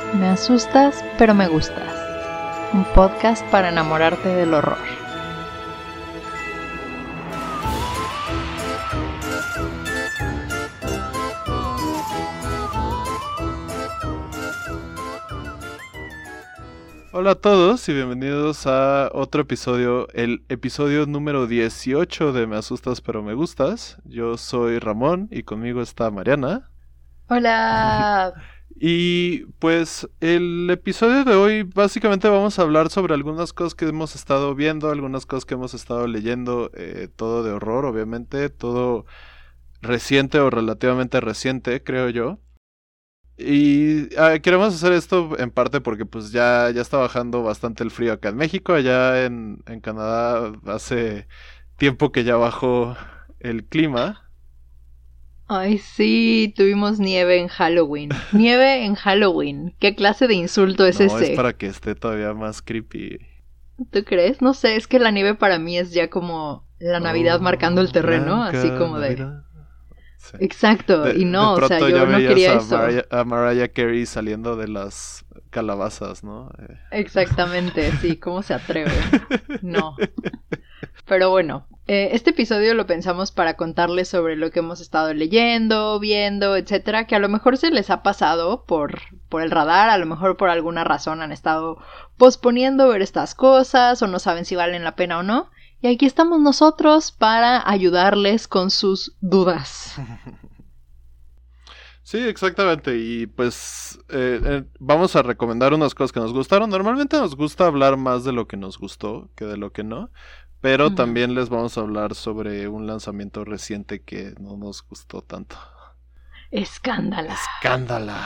Me asustas, pero me gustas. Un podcast para enamorarte del horror. Hola a todos y bienvenidos a otro episodio, el episodio número 18 de Me asustas pero me gustas. Yo soy Ramón y conmigo está Mariana. ¡Hola! Y pues el episodio de hoy básicamente vamos a hablar sobre algunas cosas que hemos estado viendo, algunas cosas que hemos estado leyendo, todo de horror obviamente, todo reciente o relativamente reciente creo yo. Y queremos hacer esto en parte porque pues ya está bajando bastante el frío acá en México. Allá en Canadá hace tiempo que ya bajó el clima. Ay, sí, tuvimos nieve en Halloween. Nieve en Halloween. ¿Qué clase de insulto es No, ese? es para que esté todavía más creepy. ¿Tú crees? No sé, es que la nieve para mí es ya como la Navidad marcando el terreno, Blanca así como de... Navidad. Sí. Exacto, y no, o sea, yo no quería eso. A Mariah Carey saliendo de las calabazas, ¿no? Exactamente, sí, ¿cómo se atreve? No. Pero bueno, este episodio lo pensamos para contarles sobre lo que hemos estado leyendo, viendo, etcétera, que a lo mejor se les ha pasado por el radar, a lo mejor por alguna razón han estado posponiendo ver estas cosas o no saben si valen la pena o no. Y aquí estamos nosotros para ayudarles con sus dudas. Sí, exactamente. Y pues vamos a recomendar unas cosas que nos gustaron. Normalmente nos gusta hablar más de lo que nos gustó que de lo que no. Pero también les vamos a hablar sobre un lanzamiento reciente que no nos gustó tanto. ¡Escándala! ¡Escándala!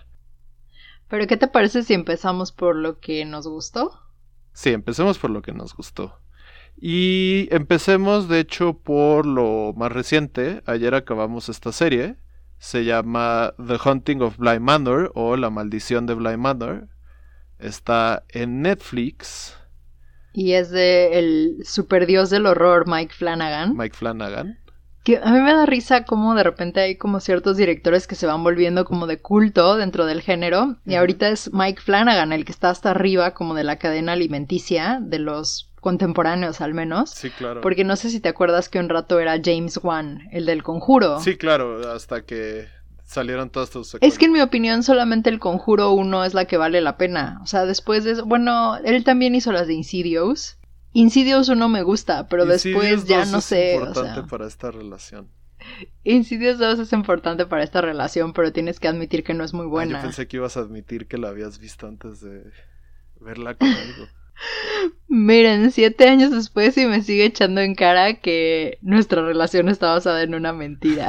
¿Pero qué te parece si empezamos por lo que nos gustó? Sí, empecemos por lo que nos gustó. Y empecemos de hecho por lo más reciente. Ayer acabamos esta serie. Se llama The Haunting of Bly Manor o La Maldición de Bly Manor. Está en Netflix. Y es de el superdios del horror Mike Flanagan. Mike Flanagan. Que a mí me da risa como de repente hay como ciertos directores que se van volviendo como de culto dentro del género. Y ahorita es Mike Flanagan el que está hasta arriba como de la cadena alimenticia de los contemporáneos al menos. Sí, claro. Porque no sé si te acuerdas que un rato era James Wan, el del Conjuro. Sí, claro, hasta que salieron todas tus secuelas. Es que en mi opinión solamente el Conjuro 1 es la que vale la pena. O sea, después de eso, bueno, él también hizo las de Insidious. Insidious 1 me gusta, pero Insidious después ya 2 no sé. Es importante, o sea, para esta relación. Insidious 2 es importante para esta relación, pero tienes que admitir que no es muy buena. Yo pensé que ibas a admitir que la habías visto antes de verla conmigo. Miren, 7 años después y me sigue echando en cara que nuestra relación está basada en una mentira.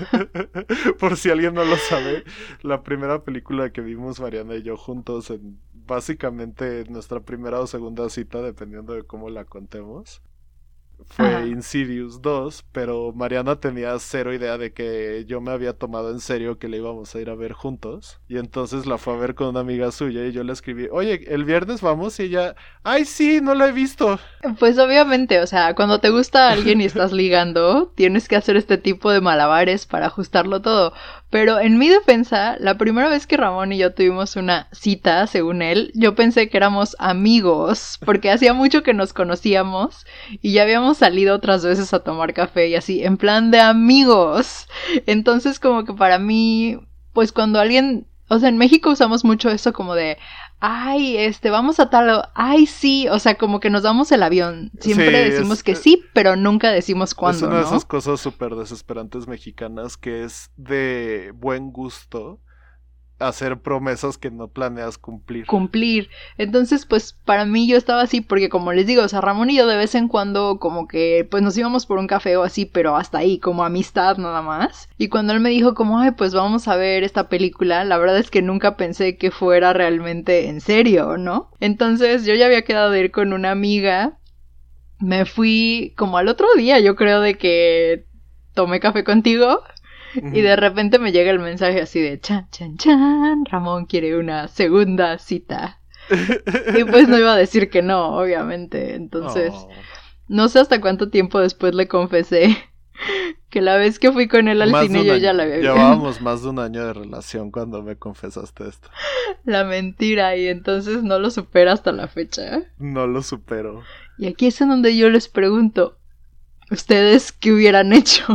Por si alguien no lo sabe, la primera película que vimos Mariana y yo juntos en básicamente nuestra primera o segunda cita, dependiendo de cómo la contemos, fue Insidious 2, pero Mariana tenía cero idea de que yo me había tomado en serio que la íbamos a ir a ver juntos, y entonces la fue a ver con una amiga suya y yo le escribí, oye, el viernes vamos, y ella, ay sí, no la he visto. Pues obviamente, o sea, cuando te gusta alguien y estás ligando, tienes que hacer este tipo de malabares para ajustarlo todo. Pero en mi defensa, la primera vez que Ramón y yo tuvimos una cita, según él, yo pensé que éramos amigos, porque hacía mucho que nos conocíamos y ya habíamos salido otras veces a tomar café y así, en plan de amigos. Entonces como que para mí, pues cuando alguien, o sea, en México usamos mucho eso como de, ay, vamos a tal, ay, sí, o sea, como que nos damos el avión. Siempre decimos que sí, pero nunca decimos cuándo, ¿no? Es una de esas esas cosas súper desesperantes mexicanas que es de buen gusto hacer promesas que no planeas cumplir. Entonces, pues, para mí yo estaba así, porque como les digo, o sea, Ramón y yo de vez en cuando como que, pues, nos íbamos por un café o así, pero hasta ahí, como amistad nada más. Y cuando él me dijo como, ay, pues vamos a ver esta película, la verdad es que nunca pensé que fuera realmente en serio, ¿no? Entonces, yo ya había quedado de ir con una amiga, me fui como al otro día, yo creo, de que tomé café contigo. Y de repente me llega el mensaje así de chan, chan, chan, Ramón quiere una segunda cita. Y pues no iba a decir que no, obviamente. Entonces, no sé hasta cuánto tiempo después le confesé Que la vez que fui con él al cine yo ya la había visto. Llevábamos más de un año de relación cuando me confesaste esto. La mentira, y entonces no lo supera hasta la fecha. No lo supero. Y aquí es en donde yo les pregunto, ¿ustedes qué hubieran hecho?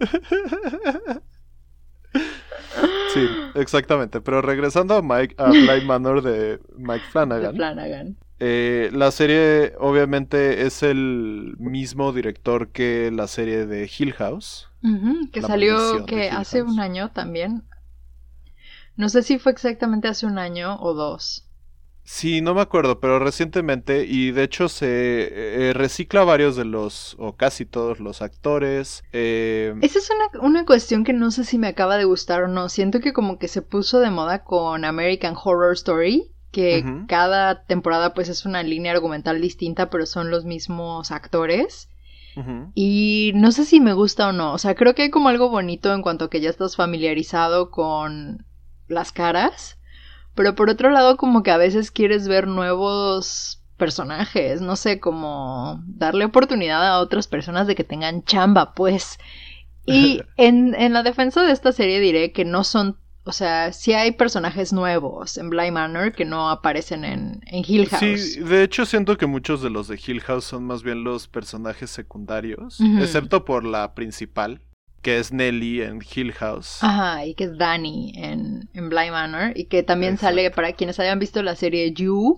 Sí, exactamente. Pero regresando a Bly Manor de Mike Flanagan. De Flanagan. La serie obviamente es el mismo director que la serie de Hill House. Que salió que hace un año también. No sé si fue exactamente hace un año o 2. Sí, no me acuerdo, pero recientemente, y de hecho se recicla varios de los, o casi todos los actores. Esa es una cuestión que no sé si me acaba de gustar o no. Siento que como que se puso de moda con American Horror Story, que cada temporada pues es una línea argumental distinta, pero son los mismos actores. Y no sé si me gusta o no. O sea, creo que hay como algo bonito en cuanto a que ya estás familiarizado con las caras. Pero por otro lado, como que a veces quieres ver nuevos personajes, no sé, como darle oportunidad a otras personas de que tengan chamba, pues. Y en la defensa de esta serie diré que no son, o sea, sí hay personajes nuevos en Bly Manor que no aparecen en Hill House. Sí, de hecho siento que muchos de los de Hill House son más bien los personajes secundarios, excepto por la principal, que es Nellie en Hill House. Ajá, y que es Dani en Bly Manor. Y que también sale, para quienes hayan visto la serie You,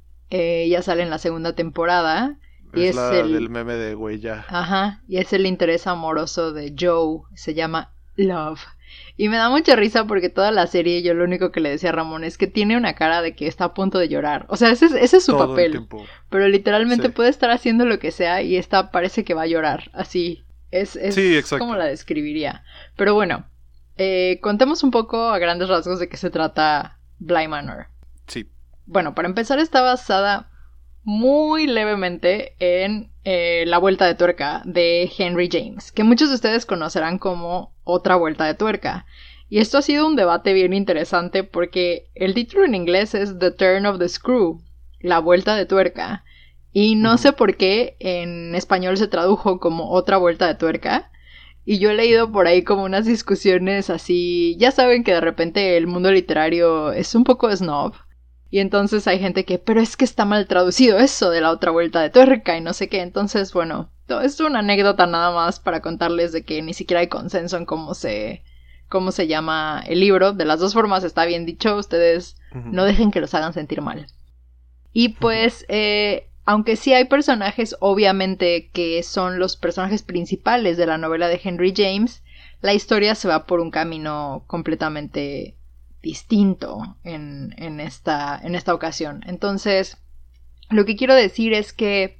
ya sale en la segunda temporada. Y es la del meme de güey ya. Ajá, y es el interés amoroso de Joe, se llama Love. Y me da mucha risa porque toda la serie yo lo único que le decía a Ramón es que tiene una cara de que está a punto de llorar. O sea, ese es su todo papel. Pero literalmente puede estar haciendo lo que sea y parece que va a llorar, así. Sí, como la describiría. Pero bueno, contemos un poco a grandes rasgos de qué se trata Bly Manor. Sí. Bueno, para empezar está basada muy levemente en La Vuelta de Tuerca de Henry James, que muchos de ustedes conocerán como Otra Vuelta de Tuerca. Y esto ha sido un debate bien interesante porque el título en inglés es The Turn of the Screw, La Vuelta de Tuerca. Y no sé por qué en español se tradujo como Otra Vuelta de Tuerca. Y yo he leído por ahí como unas discusiones así. Ya saben que de repente el mundo literario es un poco snob. Y entonces hay gente que, pero es que está mal traducido eso de La Otra Vuelta de Tuerca y no sé qué. Entonces, bueno, todo esto es una anécdota nada más para contarles de que ni siquiera hay consenso en cómo se llama el libro. De las dos formas está bien dicho. Ustedes no dejen que los hagan sentir mal. Y pues... aunque sí hay personajes, obviamente, que son los personajes principales de la novela de Henry James, la historia se va por un camino completamente distinto en esta ocasión. Entonces, lo que quiero decir es que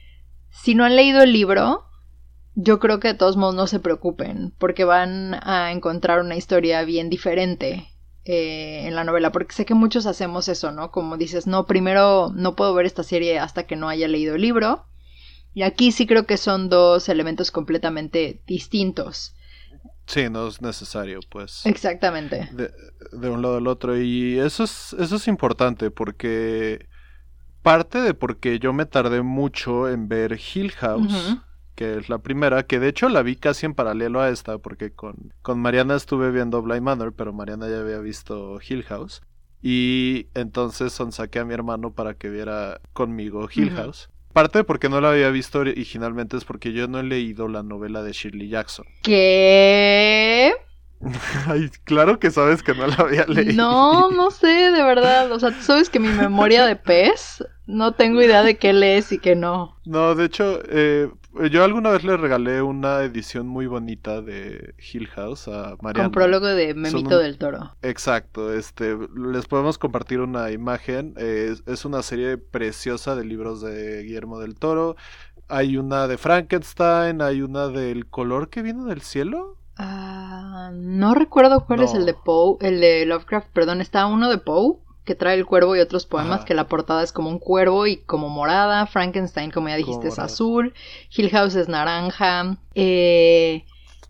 si no han leído el libro, yo creo que de todos modos no se preocupen, porque van a encontrar una historia bien diferente en la novela, porque sé que muchos hacemos eso, ¿no? Como dices, no, primero no puedo ver esta serie hasta que no haya leído el libro. Y aquí sí creo que son dos elementos completamente distintos. Sí, no es necesario, pues. Exactamente. De un lado al otro. Y eso es importante porque parte de porque yo me tardé mucho en ver Hill House, que es la primera, que de hecho la vi casi en paralelo a esta, porque con Mariana estuve viendo Bly Manor, pero Mariana ya había visto Hill House. Y entonces saqué a mi hermano para que viera conmigo Hill House. Parte de porque no la había visto originalmente es porque yo no he leído la novela de Shirley Jackson. ¿Qué? Ay, claro que sabes que no la había leído. No sé, de verdad. O sea, tú sabes que mi memoria de pez, no tengo idea de qué lees y qué no. No, de hecho, yo alguna vez le regalé una edición muy bonita de Hill House a Mariana. Con prólogo de Memito del Toro. Exacto, les podemos compartir una imagen. Es una serie preciosa de libros de Guillermo del Toro. Hay una de Frankenstein, hay una del color que viene del cielo. No recuerdo cuál es el de Poe, el de Lovecraft, perdón, está uno de Poe, que trae el cuervo y otros poemas, que la portada es como un cuervo y como morada. Frankenstein, como ya dijiste, es azul. Hill House es naranja. ¿El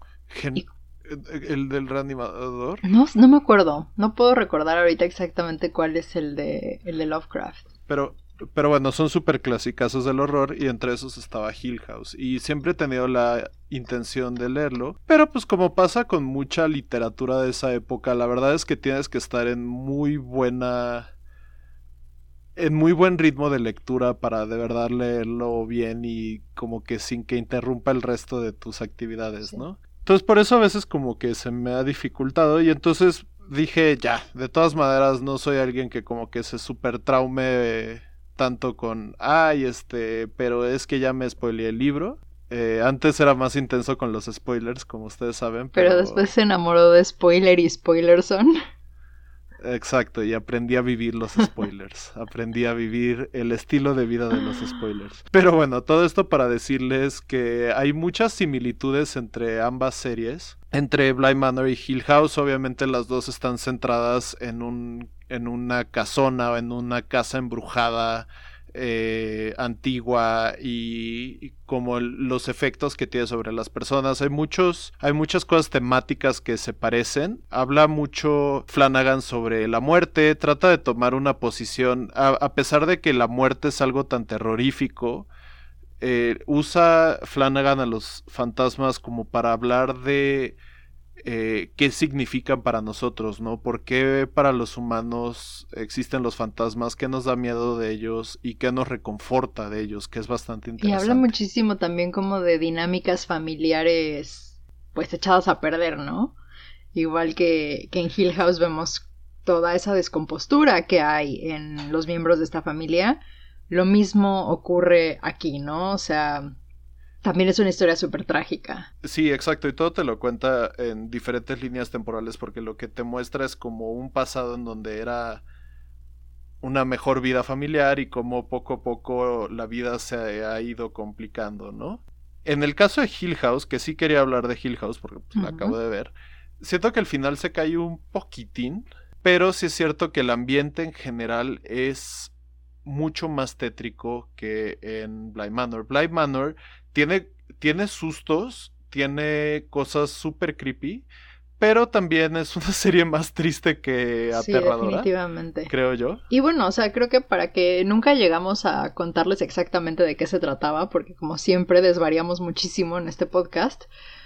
del reanimador? No me acuerdo, no puedo recordar ahorita exactamente cuál es el de Lovecraft. Pero Pero bueno, son súper clasicazos del horror y entre esos estaba Hill House. Y siempre he tenido la intención de leerlo. Pero pues como pasa con mucha literatura de esa época, la verdad es que tienes que estar en muy buen ritmo de lectura para de verdad leerlo bien y como que sin que interrumpa el resto de tus actividades, Sí. ¿no? Entonces por eso a veces como que se me ha dificultado y entonces dije ya, de todas maneras no soy alguien que como que se super traume tanto con, ay, pero es que ya me spoileé el libro. Antes era más intenso con los spoilers, como ustedes saben, Pero después se enamoró de Spoiler y Spoilerson. Exacto, y aprendí a vivir los spoilers. Aprendí a vivir el estilo de vida de los spoilers. Pero bueno, todo esto para decirles que hay muchas similitudes entre ambas series. Entre Bly Manor y Hill House, obviamente las dos están centradas en una casona o en una casa embrujada antigua y como los efectos que tiene sobre las personas. Hay muchas cosas temáticas que se parecen. Habla mucho Flanagan sobre la muerte, trata de tomar una posición, a pesar de que la muerte es algo tan terrorífico, usa Flanagan a los fantasmas como para hablar de qué significan para nosotros, ¿no? ¿Por qué para los humanos existen los fantasmas? ¿Qué nos da miedo de ellos? ¿Y qué nos reconforta de ellos? Que es bastante Y interesante. habla muchísimo también como de dinámicas familiares pues echadas a perder, ¿no? Igual que en Hill House vemos toda esa descompostura que hay en los miembros de esta familia. Lo mismo ocurre aquí, ¿no? O sea, también es una historia súper trágica. Sí, exacto, y todo te lo cuenta en diferentes líneas temporales porque lo que te muestra es como un pasado en donde era una mejor vida familiar y cómo poco a poco la vida se ha ido complicando, ¿no? En el caso de Hill House, que sí quería hablar de Hill House porque pues, la acabo de ver, siento que al final se cae un poquitín, pero sí es cierto que el ambiente en general es mucho más tétrico que en Bly Manor. Bly Manor tiene sustos, tiene cosas súper creepy, pero también es una serie más triste que aterradora. Sí, definitivamente. Creo yo. Y bueno, o sea, creo que para que nunca llegamos a contarles exactamente de qué se trataba, porque como siempre desvariamos muchísimo en este podcast.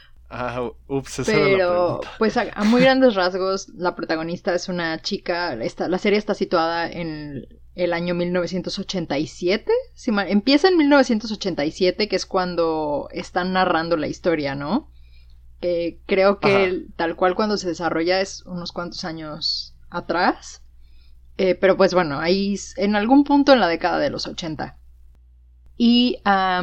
Esa pero, era la pregunta. Pues a muy grandes rasgos, la protagonista es una chica. La serie está situada en el año 1987. Empieza en 1987, que es cuando están narrando la historia, ¿no? Creo que tal cual cuando se desarrolla es unos cuantos años atrás. Pero pues bueno, ahí en algún punto en la década de los 80. Y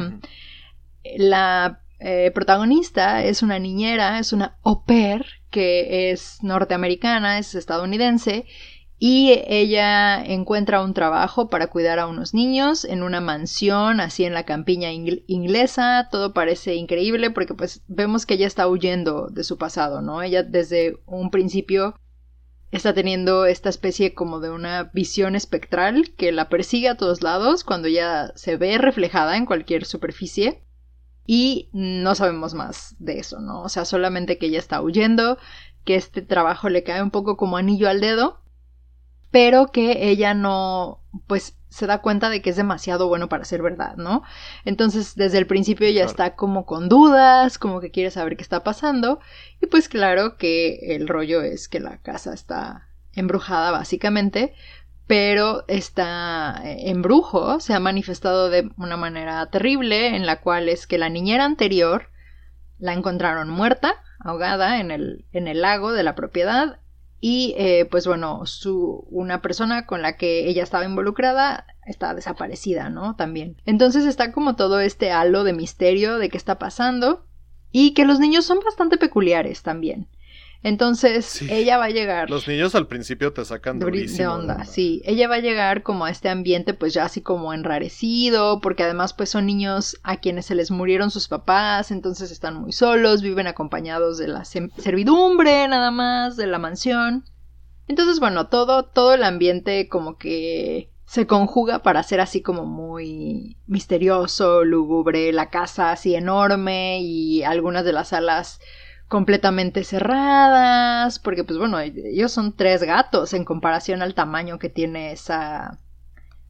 la protagonista es una niñera, es una au pair que es norteamericana, es estadounidense, y ella encuentra un trabajo para cuidar a unos niños en una mansión así en la campiña inglesa. Todo parece increíble porque pues vemos que ella está huyendo de su pasado, ¿no? Ella desde un principio está teniendo esta especie como de una visión espectral que la persigue a todos lados cuando ella se ve reflejada en cualquier superficie. Y no sabemos más de eso, ¿no? O sea, solamente que ella está huyendo, que este trabajo le cae un poco como anillo al dedo, pero que ella no, pues se da cuenta de que es demasiado bueno para ser verdad, ¿no? Entonces, desde el principio ella está como con dudas, como que quiere saber qué está pasando, y pues claro que el rollo es que la casa está embrujada básicamente, pero esta embrujo se ha manifestado de una manera terrible, en la cual es que la niñera anterior la encontraron muerta, ahogada en el lago de la propiedad, y pues bueno, una persona con la que ella estaba involucrada está desaparecida, ¿no? También. Entonces está como todo este halo de misterio de qué está pasando, y que los niños son bastante peculiares también. Entonces, sí, ella va a llegar... Los niños al principio te sacan durísimo de onda, sí. Ella va a llegar como a este ambiente pues ya así como enrarecido, porque además pues son niños a quienes se les murieron sus papás, entonces están muy solos, viven acompañados de la servidumbre nada más, de la mansión. Entonces, bueno, todo el ambiente como que se conjuga para ser así como muy misterioso, lúgubre, la casa así enorme y algunas de las salas completamente cerradas, porque pues bueno, ellos son 3 gatos en comparación al tamaño que tiene esa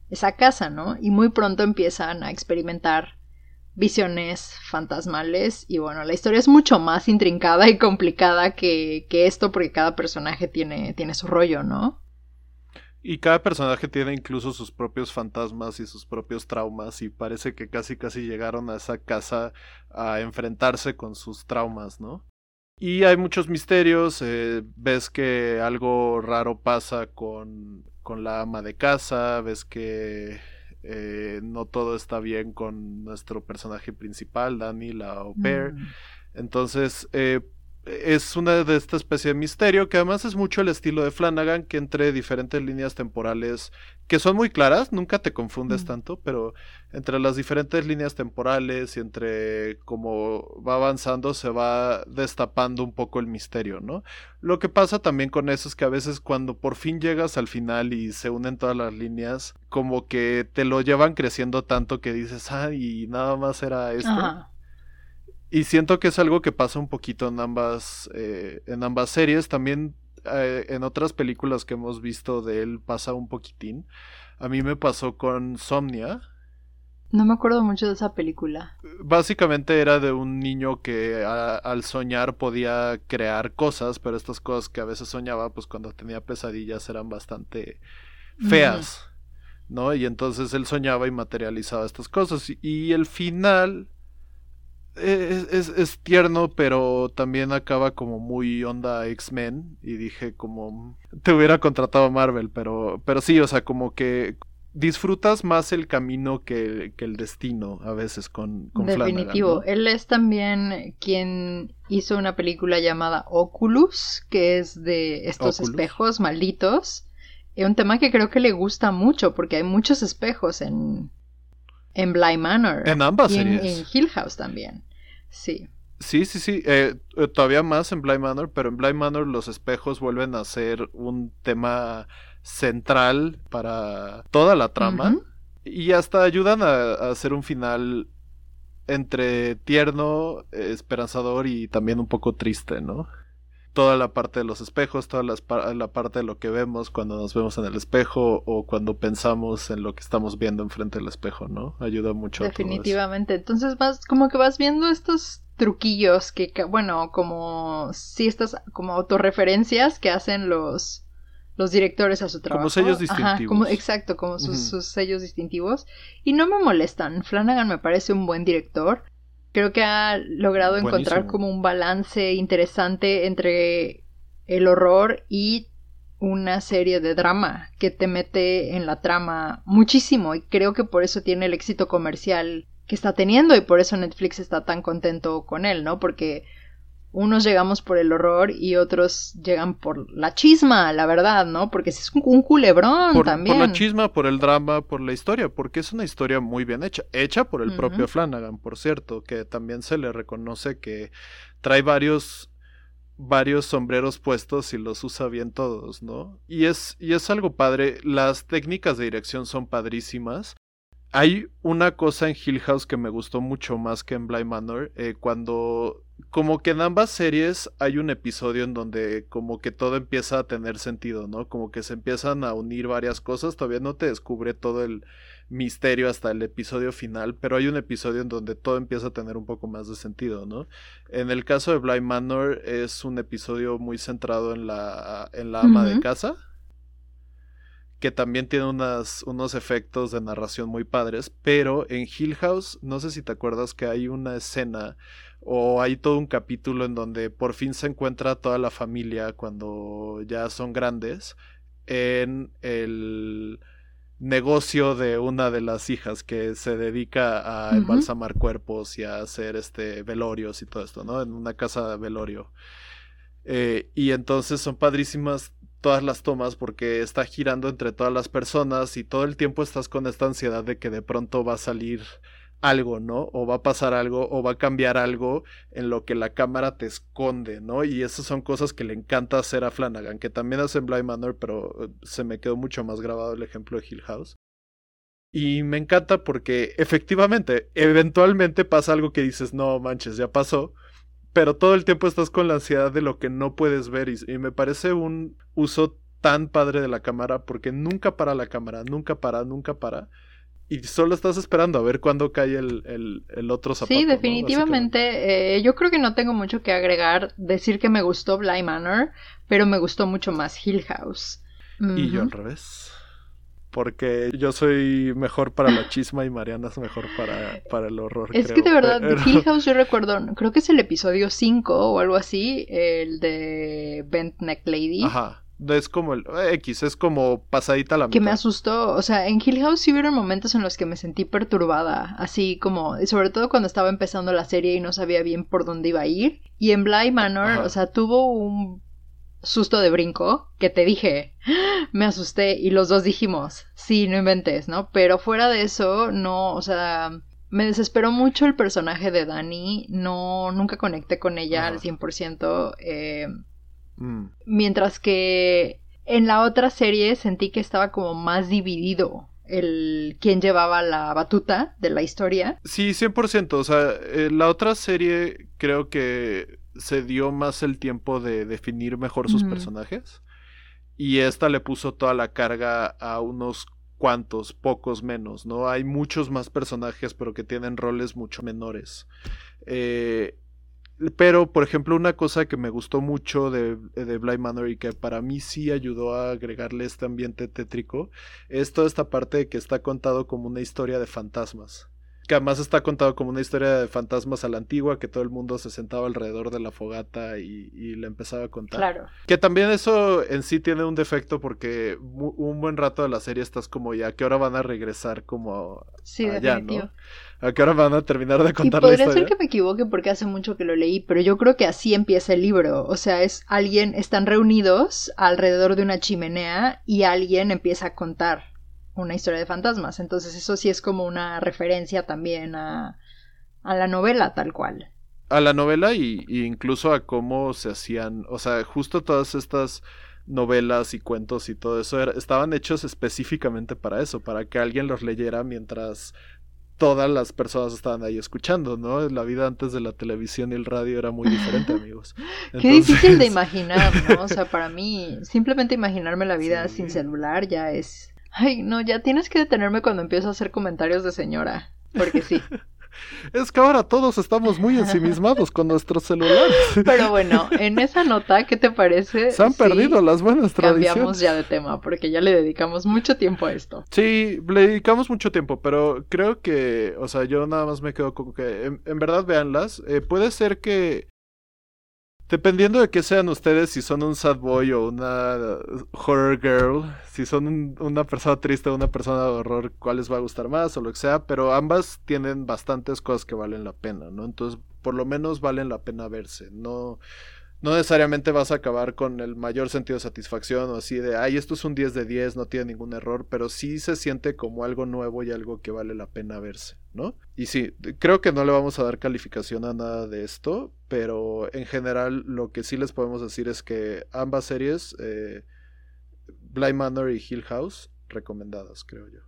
esa casa, ¿no? Y muy pronto empiezan a experimentar visiones fantasmales y bueno, la historia es mucho más intrincada y complicada que esto porque cada personaje tiene su rollo, ¿no? Y cada personaje tiene incluso sus propios fantasmas y sus propios traumas y parece que casi llegaron a esa casa a enfrentarse con sus traumas, ¿no? Y hay muchos misterios, ves que algo raro pasa con la ama de casa, ves que no todo está bien con nuestro personaje principal, Danny, la au pair. Entonces, es una de esta especie de misterio que además es mucho el estilo de Flanagan, que entre diferentes líneas temporales que son muy claras, nunca te confundes tanto, pero entre las diferentes líneas temporales y entre cómo va avanzando se va destapando un poco el misterio, ¿no? Lo que pasa también con eso es que a veces cuando por fin llegas al final y se unen todas las líneas, como que te lo llevan creciendo tanto que dices, y nada más era esto. Ajá. Y siento que es algo que pasa un poquito en ambas series. También en otras películas que hemos visto de él pasa un poquitín. A mí me pasó con Somnia. No me acuerdo mucho de esa película. Básicamente era de un niño que al soñar podía crear cosas, pero estas cosas que a veces soñaba, pues cuando tenía pesadillas eran bastante feas, ¿no? Y entonces él soñaba y materializaba estas cosas. Y el final es tierno, pero también acaba como muy onda X-Men. Y dije como, te hubiera contratado a Marvel, pero sí, o sea, como que disfrutas más el camino que el destino a veces con Definitivo. Flanagan, ¿no? Él es también quien hizo una película llamada Oculus, que es de estos espejos malditos. Un tema que creo que le gusta mucho porque hay muchos espejos en Bly Manor. En ambas series. En Hill House también. Sí. Sí. Todavía más en Bly Manor, pero en Bly Manor los espejos vuelven a ser un tema central para toda la trama. Y hasta ayudan a hacer un final entre tierno, esperanzador y también un poco triste, ¿no? Toda la parte de los espejos, toda la parte de lo que vemos cuando nos vemos en el espejo o cuando pensamos en lo que estamos viendo enfrente del espejo, ¿no? Ayuda mucho. Definitivamente. A todo eso. Entonces como que vas viendo estos truquillos que bueno, como si estas como autorreferencias que hacen los directores a su trabajo. Como sellos distintivos. Exacto, como sus sellos distintivos. Y no me molestan. Flanagan me parece un buen director. Creo que ha logrado encontrar como un balance interesante entre el horror y una serie de drama que te mete en la trama muchísimo. Y creo que por eso tiene el éxito comercial que está teniendo y por eso Netflix está tan contento con él, ¿no? Porque unos llegamos por el horror y otros llegan por la chisma, la verdad, ¿no? Porque es un culebrón también. Por la chisma, por el drama, por la historia, porque es una historia muy bien hecha. Hecha por el propio Flanagan, por cierto, que también se le reconoce que trae varios sombreros puestos y los usa bien todos, ¿no? Y es algo padre. Las técnicas de dirección son padrísimas. Hay una cosa en Hill House que me gustó mucho más que en Bly Manor, cuando como que en ambas series hay un episodio en donde como que todo empieza a tener sentido, ¿no? Como que se empiezan a unir varias cosas, todavía no te descubre todo el misterio hasta el episodio final, pero hay un episodio en donde todo empieza a tener un poco más de sentido, ¿no? En el caso de Bly Manor es un episodio muy centrado en la ama de casa, que también tiene unos efectos de narración muy padres, pero en Hill House, no sé si te acuerdas que hay una escena o hay todo un capítulo en donde por fin se encuentra toda la familia cuando ya son grandes en el negocio de una de las hijas que se dedica a embalsamar cuerpos y a hacer velorios y todo esto, ¿no? En una casa de velorio. Y entonces son padrísimas todas las tomas porque está girando entre todas las personas y todo el tiempo estás con esta ansiedad de que de pronto va a salir algo, ¿no? O va a pasar algo o va a cambiar algo en lo que la cámara te esconde, ¿no? Y esas son cosas que le encanta hacer a Flanagan, que también hace en Bly Manor, pero se me quedó mucho más grabado el ejemplo de Hill House. Y me encanta porque efectivamente, eventualmente pasa algo que dices, no manches, ya pasó. Pero todo el tiempo estás con la ansiedad de lo que no puedes ver y me parece un uso tan padre de la cámara porque nunca para la cámara, nunca para. Y solo estás esperando a ver cuándo cae el otro zapato. Sí, definitivamente. Yo creo que no tengo mucho que agregar. Decir que me gustó Bly Manor, pero me gustó mucho más Hill House. Y yo al revés. Porque yo soy mejor para la chisma y Mariana es mejor para el horror. Es creo. que de verdad, Hill House yo recuerdo, creo que es el episodio 5 o algo así, el de Bent Neck Lady. Ajá. Es como el X, es como pasadita la mitad. Que me asustó, o sea, en Hill House sí hubieron momentos en los que me sentí perturbada, así como, sobre todo cuando estaba empezando la serie y no sabía bien por dónde iba a ir. Y en Bly Manor, Ajá. o sea, tuvo un susto de brinco que te dije, me asusté y los dos dijimos, sí, no inventes, ¿no? Pero fuera de eso, no, o sea, me desesperó mucho el personaje de Dani, nunca conecté con ella al 100%, mientras que en la otra serie sentí que estaba como más dividido el quién llevaba la batuta de la historia. Sí, 100%, o sea, la otra serie creo que se dio más el tiempo de definir mejor sus personajes y esta le puso toda la carga a unos cuantos, pocos menos, ¿no? Hay muchos más personajes pero que tienen roles mucho menores. Pero, por ejemplo, una cosa que me gustó mucho de Bly Manor y que para mí sí ayudó a agregarle este ambiente tétrico es toda esta parte de que está contado como una historia de fantasmas. Que además está contado como una historia de fantasmas a la antigua, que todo el mundo se sentaba alrededor de la fogata y le empezaba a contar. Claro. Que también eso en sí tiene un defecto porque un buen rato de la serie estás como ya, ¿a qué hora van a regresar como sí, allá, definitivo. ¿no? ¿A qué hora van a terminar de contar la historia? Y podría ser que me equivoque porque hace mucho que lo leí, pero yo creo que así empieza el libro. O sea, están reunidos alrededor de una chimenea y alguien empieza a contar una historia de fantasmas. Entonces eso sí es como una referencia también a la novela tal cual. A la novela y incluso a cómo se hacían, o sea, justo todas estas novelas y cuentos y todo eso estaban hechos específicamente para eso, para que alguien los leyera mientras todas las personas estaban ahí escuchando, ¿no? La vida antes de la televisión y el radio era muy diferente, amigos. Entonces... Qué difícil de imaginar, ¿no? O sea, para mí, simplemente imaginarme la vida sin celular ya es... Ay, no, ya tienes que detenerme cuando empiezo a hacer comentarios de señora, porque sí. Es que ahora todos estamos muy ensimismados con nuestros celulares. Pero bueno, en esa nota, ¿qué te parece? Se han perdido las buenas tradiciones. Cambiamos ya de tema, porque ya le dedicamos mucho tiempo a esto. Sí, le dedicamos mucho tiempo, pero creo que, o sea, yo nada más me quedo con que, en verdad, véanlas. Puede ser que, dependiendo de qué sean ustedes, si son un sad boy o una horror girl, si son una persona triste o una persona de horror, cuál les va a gustar más o lo que sea, pero ambas tienen bastantes cosas que valen la pena, ¿no? Entonces, por lo menos valen la pena verse, no necesariamente vas a acabar con el mayor sentido de satisfacción o así de, ay, esto es un 10 de 10, no tiene ningún error, pero sí se siente como algo nuevo y algo que vale la pena verse, ¿no? Y sí, creo que no le vamos a dar calificación a nada de esto, pero en general lo que sí les podemos decir es que ambas series, Bly Manor y Hill House, recomendadas, creo yo.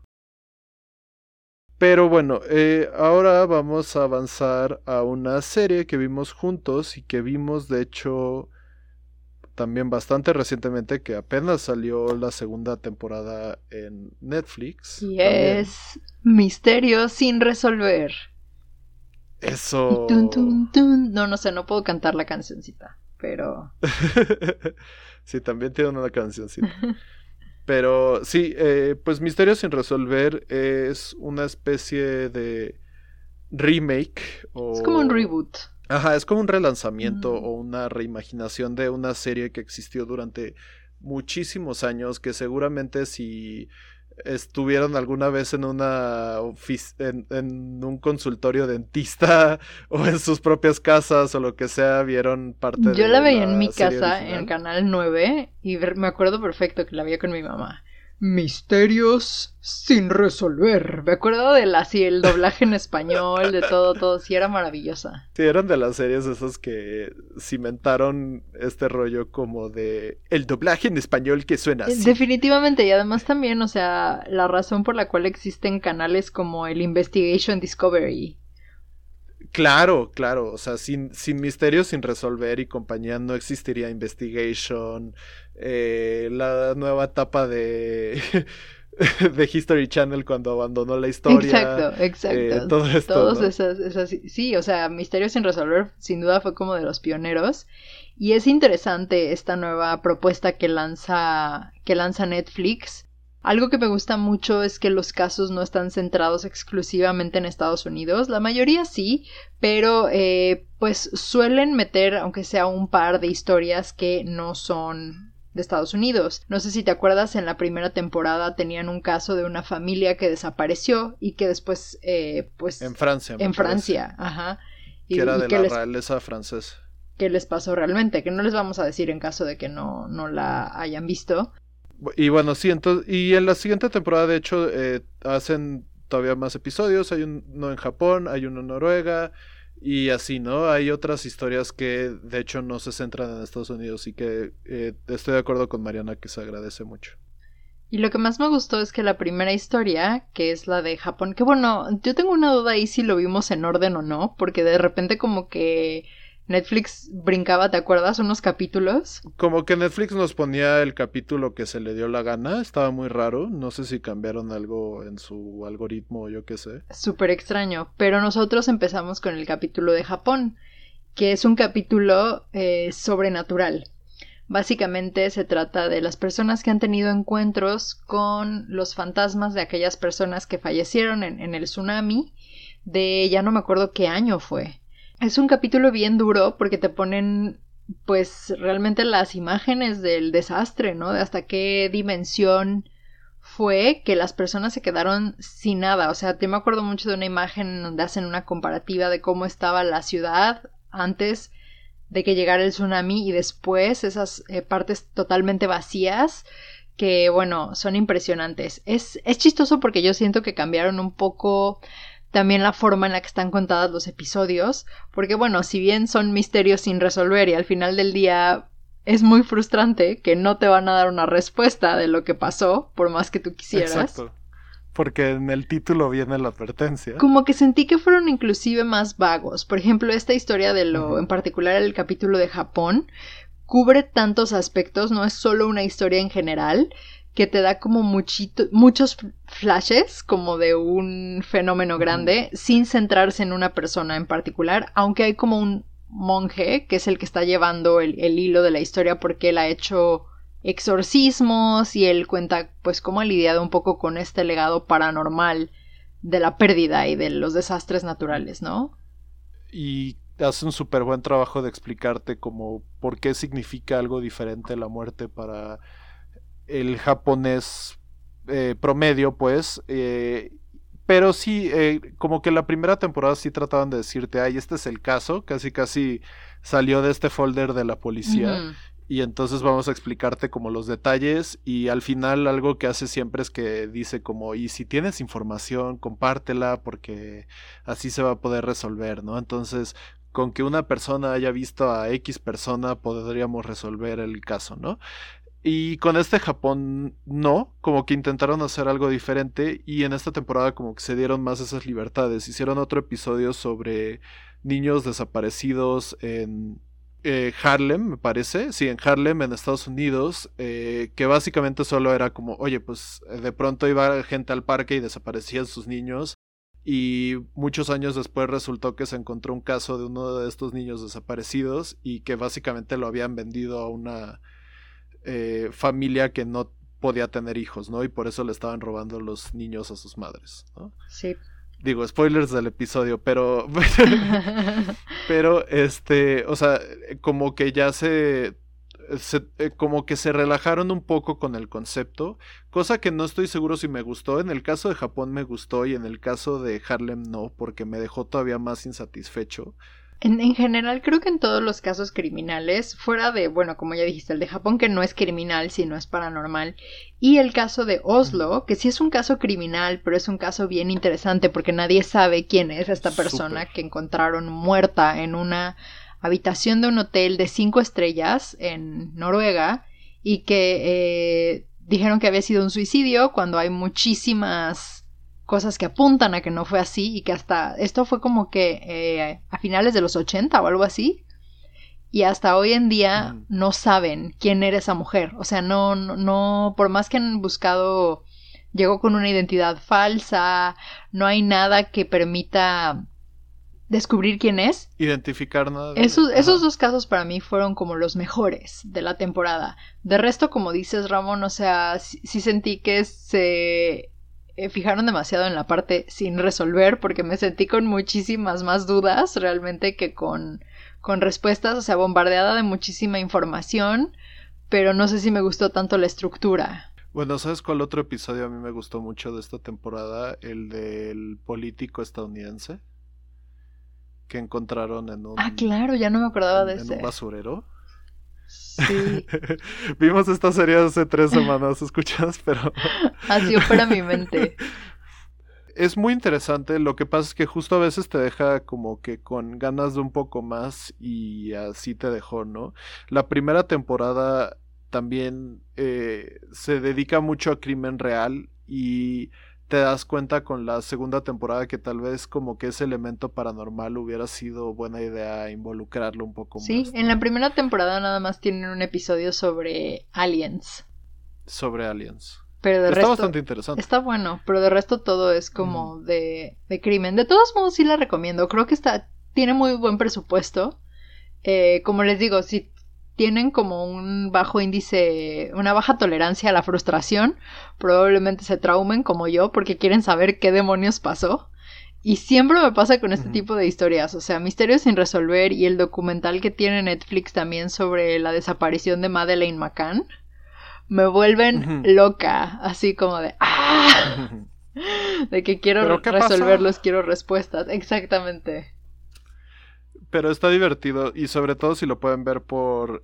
Pero bueno, ahora vamos a avanzar a una serie que vimos juntos y que vimos de hecho también bastante recientemente, que apenas salió la segunda temporada en Netflix. Y es Misterios sin resolver. Eso. Tun, tun, tun. No sé, no puedo cantar la cancioncita, pero... Sí, también tiene una cancioncita. Pero sí, pues Misterios sin resolver es una especie de remake. Es como un reboot. Ajá, es como un relanzamiento o una reimaginación de una serie que existió durante muchísimos años, que seguramente si estuvieron alguna vez en en un consultorio dentista o en sus propias casas o lo que sea, vieron parte de Yo la veía en mi casa original. en Canal 9 y me acuerdo perfecto que la veía con mi mamá. Misterios sin resolver. Me acuerdo de el doblaje en español, de todo, sí era maravillosa. Sí, eran de las series esas que cimentaron este rollo como de el doblaje en español que suena así. Definitivamente, y además también, o sea, la razón por la cual existen canales como el Investigation Discovery. Claro, claro, o sea, sin misterios, sin resolver y compañía no existiría Investigation, la nueva etapa de, de History Channel cuando abandonó la historia, Exacto. todo esto, Todos ¿no? esas, sí, o sea, Misterios sin resolver sin duda fue como de los pioneros. Y es interesante esta nueva propuesta que lanza Netflix. Algo que me gusta mucho es que los casos no están centrados exclusivamente en Estados Unidos. La mayoría sí, pero pues suelen meter, aunque sea un par de historias que no son de Estados Unidos. No sé si te acuerdas, en la primera temporada tenían un caso de una familia que desapareció y que después, pues... En Francia, me En parece. Francia, ajá. Que era Y de la realeza francesa. qué les pasó realmente, que no les vamos a decir en caso de que no la hayan visto. Y bueno, sí, entonces, y en la siguiente temporada, de hecho, hacen todavía más episodios. Hay uno en Japón, hay uno en Noruega, y así, ¿no? Hay otras historias que, de hecho, no se centran en Estados Unidos, y que estoy de acuerdo con Mariana, que se agradece mucho. Y lo que más me gustó es que la primera historia, que es la de Japón, que bueno, yo tengo una duda ahí si lo vimos en orden o no, porque de repente como que Netflix brincaba, ¿te acuerdas? Unos capítulos. Como que Netflix nos ponía el capítulo que se le dio la gana, estaba muy raro, no sé si cambiaron algo en su algoritmo o yo qué sé. Súper extraño, pero nosotros empezamos con el capítulo de Japón, que es un capítulo sobrenatural. Básicamente se trata de las personas que han tenido encuentros con los fantasmas de aquellas personas que fallecieron en el tsunami de ya no me acuerdo qué año fue. Es un capítulo bien duro porque te ponen pues realmente las imágenes del desastre, ¿no? De hasta qué dimensión fue que las personas se quedaron sin nada. O sea, yo me acuerdo mucho de una imagen donde hacen una comparativa de cómo estaba la ciudad antes de que llegara el tsunami y después esas partes totalmente vacías que, bueno, son impresionantes. Es chistoso porque yo siento que cambiaron un poco también la forma en la que están contadas los episodios, porque, bueno, si bien son misterios sin resolver y al final del día es muy frustrante que no te van a dar una respuesta de lo que pasó, por más que tú quisieras. Exacto. Porque en el título viene la advertencia. Como que sentí que fueron inclusive más vagos. Por ejemplo, esta historia de lo, en particular el capítulo de Japón, cubre tantos aspectos, no es solo una historia en general, que te da como muchos flashes como de un fenómeno grande, sin centrarse en una persona en particular, aunque hay como un monje que es el que está llevando el hilo de la historia porque él ha hecho exorcismos y él cuenta pues cómo ha lidiado un poco con este legado paranormal de la pérdida y de los desastres naturales, ¿no? Y hace un súper buen trabajo de explicarte como por qué significa algo diferente la muerte para el japonés promedio, pues. Pero sí, como que la primera temporada sí trataban de decirte, ay, este es el caso, casi casi salió de este folder de la policía. Y entonces vamos a explicarte como los detalles y al final algo que hace siempre es que dice como, y si tienes información, compártela porque así se va a poder resolver, ¿no? Entonces, con que una persona haya visto a X persona podríamos resolver el caso, ¿no? Y con este Japón no, como que intentaron hacer algo diferente y en esta temporada como que se dieron más esas libertades. Hicieron otro episodio sobre niños desaparecidos en Harlem, me parece, sí, en Harlem, en Estados Unidos, que básicamente solo era como, oye, pues de pronto iba gente al parque y desaparecían sus niños. Y muchos años después resultó que se encontró un caso de uno de estos niños desaparecidos y que básicamente lo habían vendido a una familia que no podía tener hijos, ¿no? Y por eso le estaban robando los niños a sus madres, ¿no? Sí. Digo, spoilers del episodio, pero o sea, como que ya como que se relajaron un poco con el concepto, cosa que no estoy seguro si me gustó. En el caso de Japón me gustó y en el caso de Harlem no, porque me dejó todavía más insatisfecho. En general, creo que en todos los casos criminales, fuera de, bueno, como ya dijiste, el de Japón, que no es criminal, sino es paranormal, y el caso de Oslo, que sí es un caso criminal, pero es un caso bien interesante porque nadie sabe quién es esta persona que encontraron muerta en una habitación de un hotel de 5 estrellas en Noruega y que dijeron que había sido un suicidio cuando hay muchísimas cosas que apuntan a que no fue así y que hasta esto fue como que a finales de los 80 o algo así. Y hasta hoy en día no saben quién era esa mujer. O sea, no, por más que han buscado, llegó con una identidad falsa, no hay nada que permita descubrir quién es. Identificar nada. Esos dos casos para mí fueron como los mejores de la temporada. De resto, como dices, Ramón, o sea, sí sentí que se fijaron demasiado en la parte sin resolver, porque me sentí con muchísimas más dudas realmente que con respuestas, o sea, bombardeada de muchísima información, pero no sé si me gustó tanto la estructura. Bueno, ¿sabes cuál otro episodio a mí me gustó mucho de esta temporada? El del político estadounidense que encontraron en un... Ah, claro, ya no me acordaba de ese. En un basurero. Sí. Vimos esta serie hace 3 semanas, ¿escuchas? Pero... Así opera mi mente. Es muy interesante, lo que pasa es que justo a veces te deja como que con ganas de un poco más y así te dejó, ¿no? La primera temporada también se dedica mucho a crimen real y te das cuenta con la segunda temporada que tal vez como que ese elemento paranormal hubiera sido buena idea involucrarlo un poco más. Sí, ¿no? En la primera temporada nada más tienen un episodio sobre aliens. Sobre aliens. Pero de está resto, bastante interesante. Está bueno, pero de resto todo es como de crimen. De todos modos sí la recomiendo. Creo que tiene muy buen presupuesto. Como les digo, si tienen como un bajo índice, una baja tolerancia a la frustración, probablemente se traumen como yo porque quieren saber qué demonios pasó. Y siempre me pasa con este tipo de historias, o sea, Misterios sin resolver y el documental que tiene Netflix también sobre la desaparición de Madeleine McCann. Me vuelven loca, así como de ¡ah! De que quiero resolverlos, quiero respuestas, exactamente. Pero está divertido y sobre todo si lo pueden ver por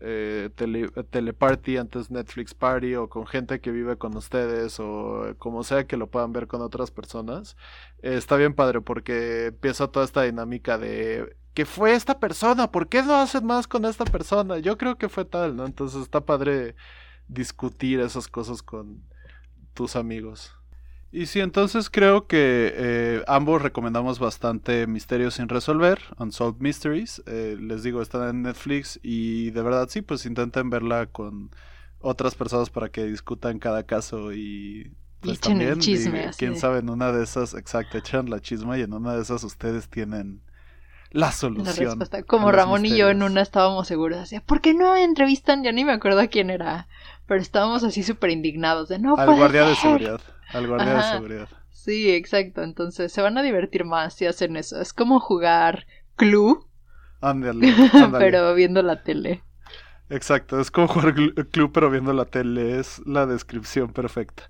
Teleparty, antes Netflix Party, o con gente que vive con ustedes, o como sea que lo puedan ver con otras personas. Está bien padre porque empieza toda esta dinámica de ¿qué fue esta persona? ¿Por qué no hacen más con esta persona? Yo creo que fue tal, ¿no? Entonces está padre discutir esas cosas con tus amigos. Y sí, entonces creo que ambos recomendamos bastante Misterios sin resolver, Unsolved Mysteries. Les digo, está en Netflix y de verdad sí, pues intenten verla con otras personas para que discutan cada caso y pues echen también, el chisme. quién sabe, en una de esas, exacto, echan la chisma y en una de esas ustedes tienen la solución. La respuesta. Como Ramón y yo en una estábamos seguros, así, ¿por qué no entrevistan? Ya ni me acuerdo a quién era, pero estábamos así súper indignados de no al guardia de seguridad. Al guardia de seguridad. Sí, exacto. Entonces se van a divertir más si hacen eso. Es como jugar Clue. Ándale. Pero viendo la tele. Exacto, es como jugar Clue pero viendo la tele. Es la descripción perfecta.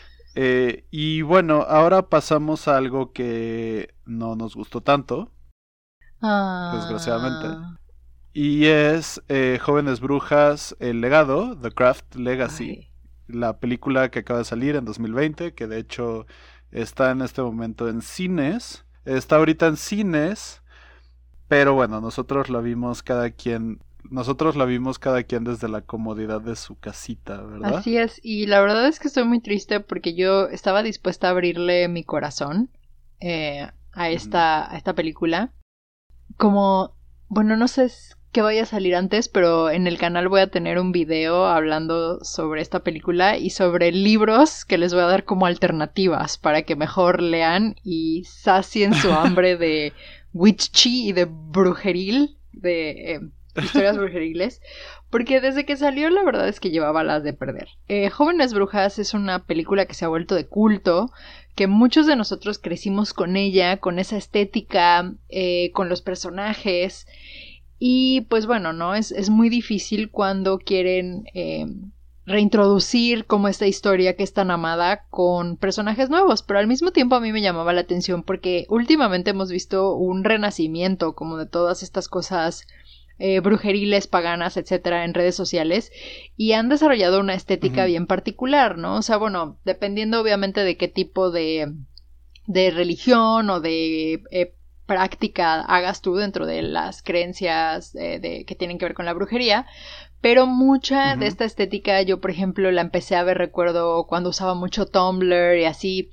Y bueno, ahora pasamos a algo que no nos gustó tanto. Desgraciadamente. Y es Jóvenes Brujas, El Legado, The Craft Legacy. Ay. La película que acaba de salir en 2020, que de hecho está en este momento en cines. Está ahorita en cines, pero bueno, nosotros la vimos cada quien desde la comodidad de su casita, ¿verdad? Así es, y la verdad es que estoy muy triste porque yo estaba dispuesta a abrirle mi corazón a esta película. Como, bueno, no sé que vaya a salir antes, pero en el canal voy a tener un video hablando sobre esta película y sobre libros que les voy a dar como alternativas para que mejor lean y sacien su hambre de witchy y de brujeril, de historias brujeriles, porque desde que salió la verdad es que llevaba las de perder. Jóvenes Brujas es una película que se ha vuelto de culto, que muchos de nosotros crecimos con ella, con esa estética, con los personajes. Y pues bueno, ¿no? Es muy difícil cuando quieren reintroducir como esta historia que es tan amada con personajes nuevos, pero al mismo tiempo a mí me llamaba la atención porque últimamente hemos visto un renacimiento como de todas estas cosas brujeriles, paganas, etcétera, en redes sociales y han desarrollado una estética bien particular, ¿no? O sea, bueno, dependiendo obviamente de qué tipo de religión o de práctica hagas tú dentro de las creencias que tienen que ver con la brujería, pero mucha de esta estética yo por ejemplo la empecé a ver, recuerdo cuando usaba mucho Tumblr y así,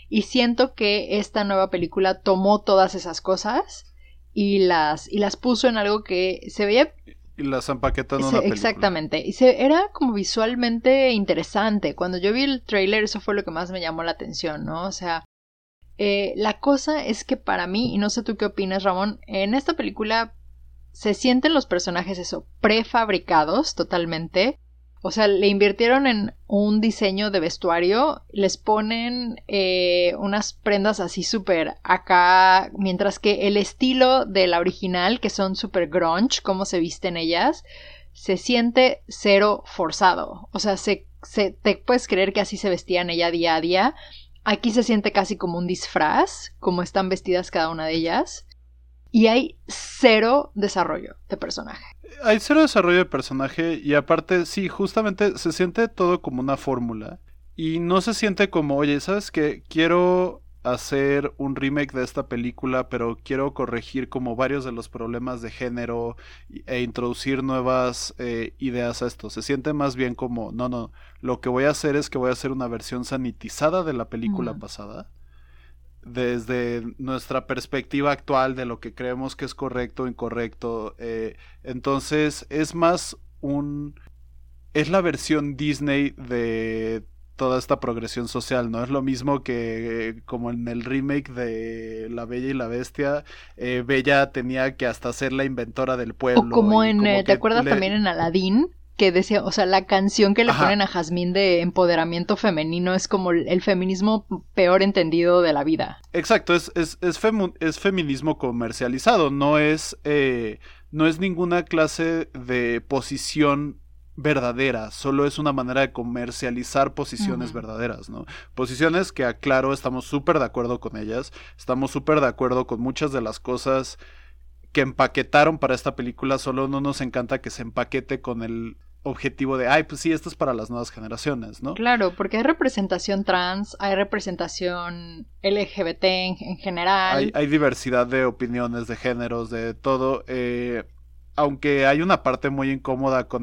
Y siento que esta nueva película tomó todas esas cosas y las puso en algo que se veía... Y las empaquetó en una película. Exactamente. Y era como visualmente interesante. Cuando yo vi el tráiler, eso fue lo que más me llamó la atención, ¿no? O sea, la cosa es que para mí, y no sé tú qué opinas, Ramón, en esta película se sienten los personajes eso, prefabricados totalmente. O sea, le invirtieron en un diseño de vestuario, les ponen unas prendas así súper acá, mientras que el estilo de la original, que son súper grunge, cómo se visten ellas, se siente cero forzado. O sea, te puedes creer que así se vestían ella día a día. Aquí se siente casi como un disfraz, como están vestidas cada una de ellas. Y hay cero desarrollo de personaje. Hay cero desarrollo de personaje y aparte, sí, justamente se siente todo como una fórmula. Y no se siente como, oye, ¿sabes qué? Quiero hacer un remake de esta película, pero quiero corregir como varios de los problemas de género e introducir nuevas ideas a esto. Se siente más bien como, no, lo que voy a hacer es que voy a hacer una versión sanitizada de la película pasada. Desde nuestra perspectiva actual de lo que creemos que es correcto o incorrecto. Entonces es más es la versión Disney de toda esta progresión social, ¿no? Es lo mismo que como en el remake de La Bella y la Bestia, Bella tenía que hasta ser la inventora del pueblo. O como ¿te acuerdas también en Aladdin? Que decía, o sea, la canción que le ponen a Jasmine de empoderamiento femenino es como el feminismo peor entendido de la vida. Exacto, es feminismo comercializado, no es ninguna clase de posición verdadera, solo es una manera de comercializar posiciones verdaderas, ¿no? Posiciones que, aclaro, estamos súper de acuerdo con ellas, estamos súper de acuerdo con muchas de las cosas que empaquetaron para esta película, solo no nos encanta que se empaquete con el objetivo de, pues sí, esto es para las nuevas generaciones, ¿no? Claro, porque hay representación trans, hay representación LGBT en general. Hay diversidad de opiniones, de géneros, de todo, aunque hay una parte muy incómoda con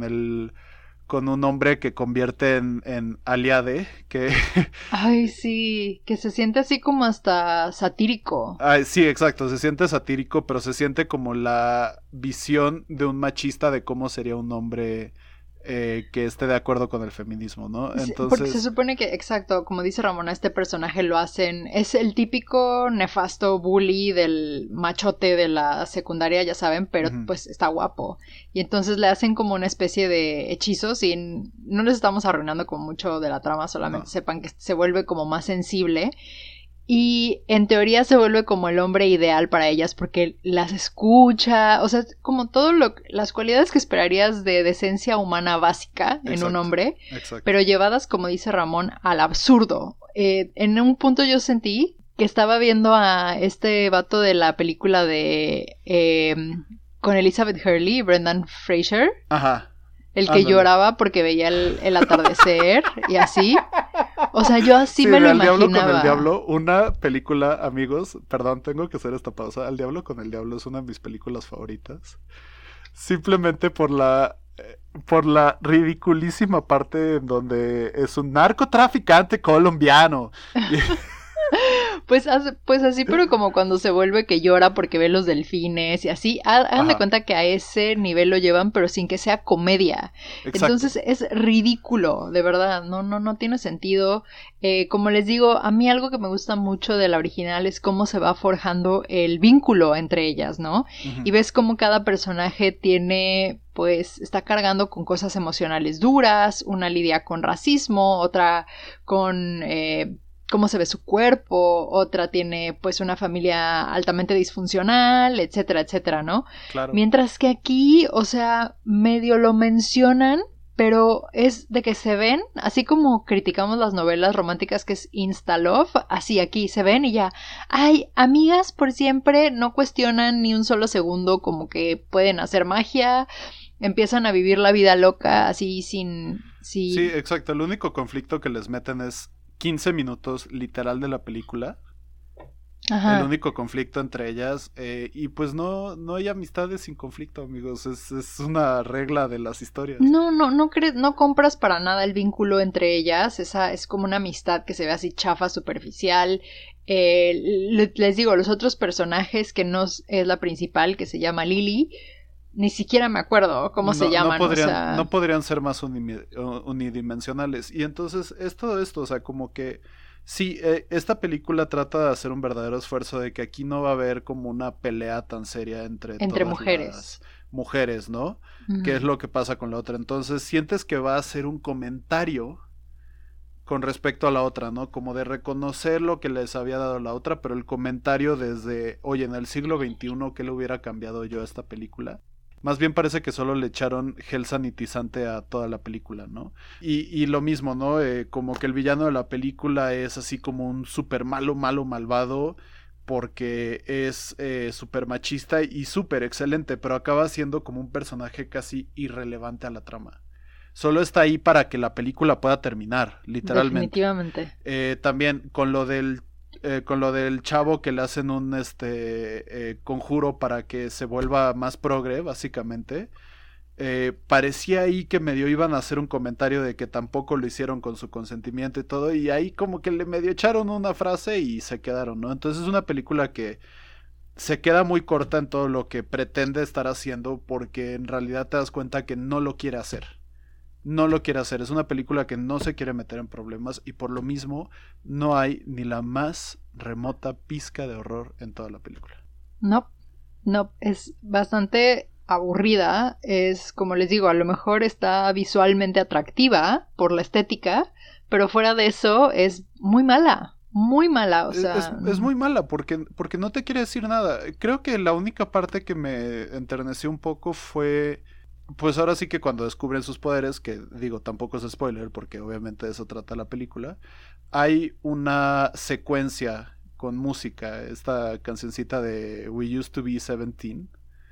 un hombre que convierte en aliade, que... Ay, sí, que se siente así como hasta satírico. Sí, exacto, se siente satírico, pero se siente como la visión de un machista de cómo sería un hombre que esté de acuerdo con el feminismo, ¿no? Entonces... Porque se supone que, exacto, como dice Ramona, este personaje lo hacen, es el típico nefasto bully del machote de la secundaria, ya saben, pero pues está guapo. Y entonces le hacen como una especie de hechizos y no les estamos arruinando como mucho de la trama, solamente sepan que se vuelve como más sensible. Y en teoría se vuelve como el hombre ideal para ellas porque las escucha, o sea, como las cualidades que esperarías de decencia humana básica en un hombre, pero llevadas, como dice Ramón, al absurdo. En un punto yo sentí que estaba viendo a este vato de la película de con Elizabeth Hurley y Brendan Fraser. Ajá. El que lloraba porque veía el atardecer y así. O sea, yo así me lo imaginaba. El Diablo con el Diablo, una película, amigos, perdón, tengo que hacer esta pausa. El Diablo con el Diablo es una de mis películas favoritas. Simplemente por la ridiculísima parte en donde es un narcotraficante colombiano. Pues así, pero como cuando se vuelve que llora porque ve los delfines y así. Hagan de cuenta que a ese nivel lo llevan, pero sin que sea comedia. Exacto. Entonces es ridículo, de verdad. No tiene sentido. Como les digo, a mí algo que me gusta mucho de la original es cómo se va forjando el vínculo entre ellas, ¿no? Y ves cómo cada personaje tiene... pues está cargando con cosas emocionales duras, una lidia con racismo, otra con cómo se ve su cuerpo, otra tiene pues una familia altamente disfuncional, etcétera, etcétera, ¿no? Claro. Mientras que aquí, o sea, medio lo mencionan, pero es de que se ven, así como criticamos las novelas románticas que es Insta-Love, así aquí se ven y ya, ay, amigas por siempre, no cuestionan ni un solo segundo como que pueden hacer magia, empiezan a vivir la vida loca así sin... Sí, exacto, el único conflicto que les meten es 15 minutos literal de la película. el Ajá. único conflicto entre ellas, y pues no hay amistades sin conflicto, amigos, es una regla de las historias. No crees, no compras para nada el vínculo entre ellas. Esa es como una amistad que se ve así chafa, superficial. Les digo, los otros personajes que no es la principal, que se llama Lily, ni siquiera me acuerdo cómo se llaman, o sea. No podrían ser más unidimensionales. Y entonces es todo esto, o sea, como que sí, esta película trata de hacer un verdadero esfuerzo de que aquí no va a haber como una pelea tan seria entre Entre todas mujeres. las mujeres, ¿no? Que es Ujú. lo que pasa con la otra. Entonces sientes que va a ser un comentario con respecto a la otra, ¿no? Como de reconocer lo que les había dado la otra, pero el comentario desde, oye, en el siglo XXI, ¿qué le hubiera cambiado yo a esta película? Más bien parece que solo le echaron gel sanitizante a toda la película, ¿no? Y lo mismo, ¿no? Como que el villano de la película es así como un súper malvado, porque es súper machista y súper excelente, pero acaba siendo como un personaje casi irrelevante a la trama. Solo está ahí para que la película pueda terminar, literalmente. Definitivamente. También con lo del chavo que le hacen un conjuro para que se vuelva más progre, básicamente. Parecía ahí que medio iban a hacer un comentario de que tampoco lo hicieron con su consentimiento y todo, y ahí como que le medio echaron una frase y se quedaron, ¿no? Entonces es una película que se queda muy corta en todo lo que pretende estar haciendo, porque en realidad te das cuenta que no lo quiere hacer. No lo quiere hacer, es una película que no se quiere meter en problemas y por lo mismo no hay ni la más remota pizca de horror en toda la película. No, no, es bastante aburrida. Es, como les digo, a lo mejor está visualmente atractiva por la estética, pero fuera de eso es muy mala, o sea. Es muy mala porque no te quiere decir nada. Creo que la única parte que me enterneció un poco fue, pues ahora sí que cuando descubren sus poderes, que digo, tampoco es spoiler porque obviamente de eso trata la película, hay una secuencia con música, esta cancioncita de We Used to Be 17.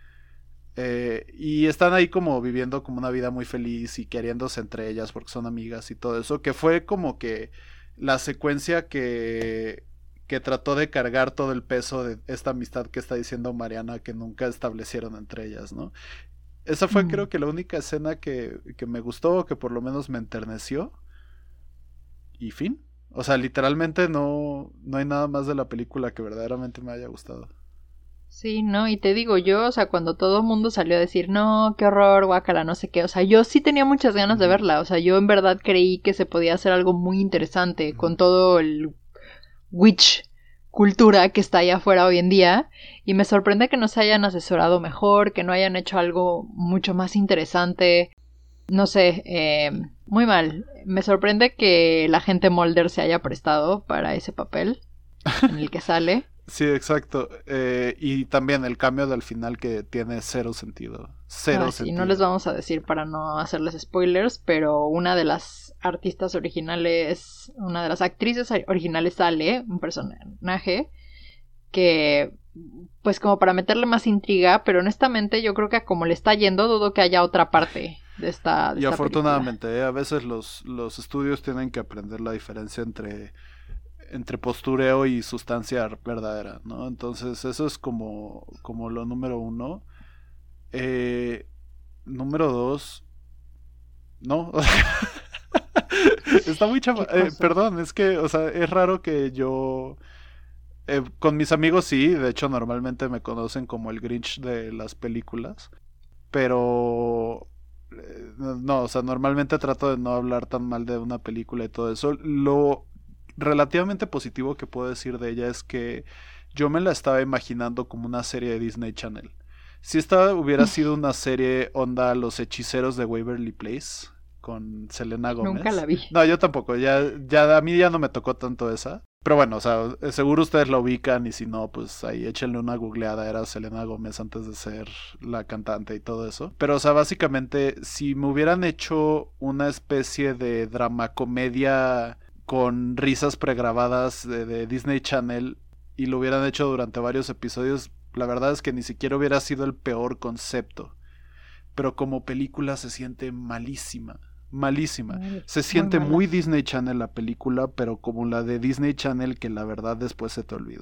Y están ahí como viviendo como una vida muy feliz y queriéndose entre ellas porque son amigas y todo eso, que fue como que la secuencia que trató de cargar todo el peso de esta amistad que está diciendo Mariana que nunca establecieron entre ellas, ¿no? Esa fue mm, creo que la única escena que me gustó, que por lo menos me enterneció. Y fin. O sea, literalmente no hay nada más de la película que verdaderamente me haya gustado. sí, no, y te digo yo, o sea, cuando todo el mundo salió a decir, no, qué horror, guácala, no sé qué, o sea, yo sí tenía muchas ganas de Ujú, verla, o sea, yo en verdad creí que se podía hacer algo muy interesante ujú. con todo el witch cultura que está allá afuera hoy en día, y me sorprende que no se hayan asesorado mejor, que no hayan hecho algo mucho más interesante, no sé, muy mal. Me sorprende que la gente Mulder se haya prestado para ese papel en el que sale. Sí, exacto. Y también el cambio del final que tiene cero sentido. Cero Ah, sí, no les sentido. vamos a decir para no hacerles spoilers, pero una de las artistas originales, una de las actrices originales sale, un personaje que, pues como para meterle más intriga, pero honestamente yo creo que a como le está yendo, dudo que haya otra parte de Y esta película. afortunadamente, a veces los estudios tienen que aprender la diferencia entre postureo y sustancia verdadera, ¿no? Entonces eso es como lo número uno. Eh, Número dos, no. Está muy chama. ¿Qué cosa? Perdón, es que, o sea, es raro que yo... con mis amigos sí, de hecho normalmente me conocen como el Grinch de las películas, pero... no, o sea, normalmente trato de no hablar tan mal de una película y todo eso. Lo relativamente positivo que puedo decir de ella es que yo me la estaba imaginando como una serie de Disney Channel. Si esta hubiera sido una serie onda Los Hechiceros de Waverly Place con Selena Nunca la Gómez. vi. No, yo tampoco, ya a mí ya no me tocó tanto esa. Pero bueno, o sea, seguro ustedes la ubican y si no, pues ahí échenle una googleada. Era Selena Gómez antes de ser la cantante y todo eso. Pero, o sea, básicamente, si me hubieran hecho una especie de dramacomedia con risas pregrabadas de Disney Channel y lo hubieran hecho durante varios episodios, la verdad es que ni siquiera hubiera sido el peor concepto. Pero como película se siente malísima. Malísima. Se Muy siente mala. muy Disney Channel la película, pero como la de Disney Channel que la verdad después se te olvidó.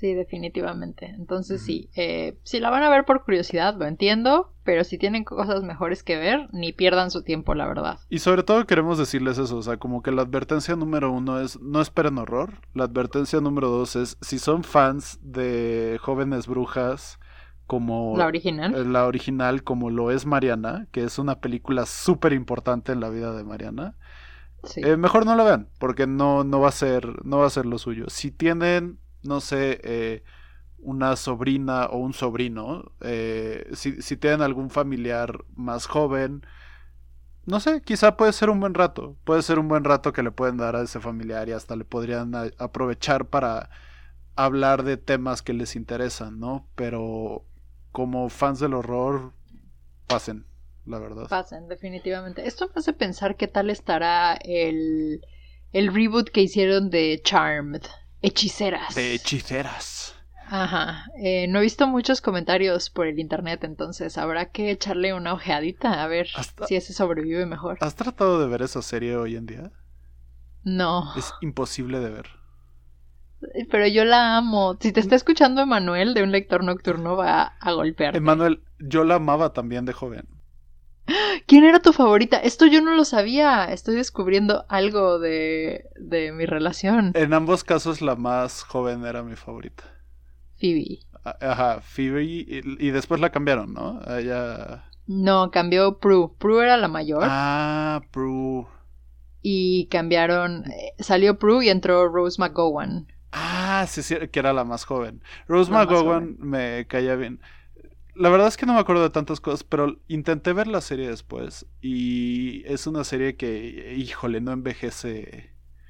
Sí, definitivamente. Entonces sí, si la van a ver por curiosidad, lo entiendo, pero si tienen cosas mejores que ver, ni pierdan su tiempo, la verdad. Y sobre todo queremos decirles eso, o sea, como que la advertencia número 1 es no esperen horror. La advertencia número 2 es si son fans de Jóvenes Brujas como La original como lo es Mariana, que es una película súper importante en la vida de Mariana. Sí. Mejor no la vean, porque no va a ser lo suyo. Si tienen, no sé, una sobrina o un sobrino, si tienen algún familiar más joven, no sé, quizá puede ser un buen rato. Puede ser un buen rato que le pueden dar a ese familiar y hasta le podrían aprovechar para hablar de temas que les interesan, ¿no? Pero como fans del horror, pasen, la verdad. Pasen, definitivamente. Esto me hace pensar qué tal estará el reboot que hicieron de Charmed. Hechiceras. De hechiceras. Ajá. No he visto muchos comentarios por el internet, entonces habrá que echarle una ojeadita a ver si ese sobrevive mejor. ¿Has tratado de ver esa serie hoy en día? No. Es imposible de ver. Pero yo la amo. Si te está escuchando Emanuel de Un Lector Nocturno, va a golpearte. Emanuel, yo la amaba también de joven. ¿Quién era tu favorita? Esto yo no lo sabía. Estoy descubriendo algo de mi relación. En ambos casos la más joven era mi favorita. Phoebe. Ajá, Phoebe y después la cambiaron, ¿no? Ella... No, cambió Prue. Prue era la mayor. Ah, Prue. Y cambiaron... salió Prue y entró Rose McGowan. Ah, sí, que era la más joven. Rose McGowan me caía bien. La verdad es que no me acuerdo de tantas cosas, pero intenté ver la serie después. Y es una serie que, híjole, no envejece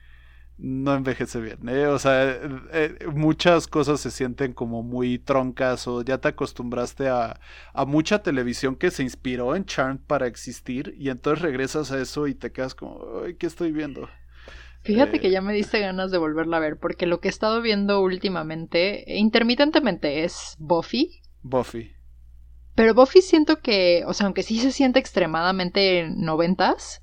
bien, ¿eh? O sea, muchas cosas se sienten como muy troncas o ya te acostumbraste a mucha televisión que se inspiró en Charmed para existir y entonces regresas a eso y te quedas como, ay, ¿qué estoy viendo? Fíjate que ya me diste ganas de volverla a ver, porque lo que he estado viendo últimamente, intermitentemente, es Buffy. Pero Buffy siento que, o sea, aunque sí se siente extremadamente noventas,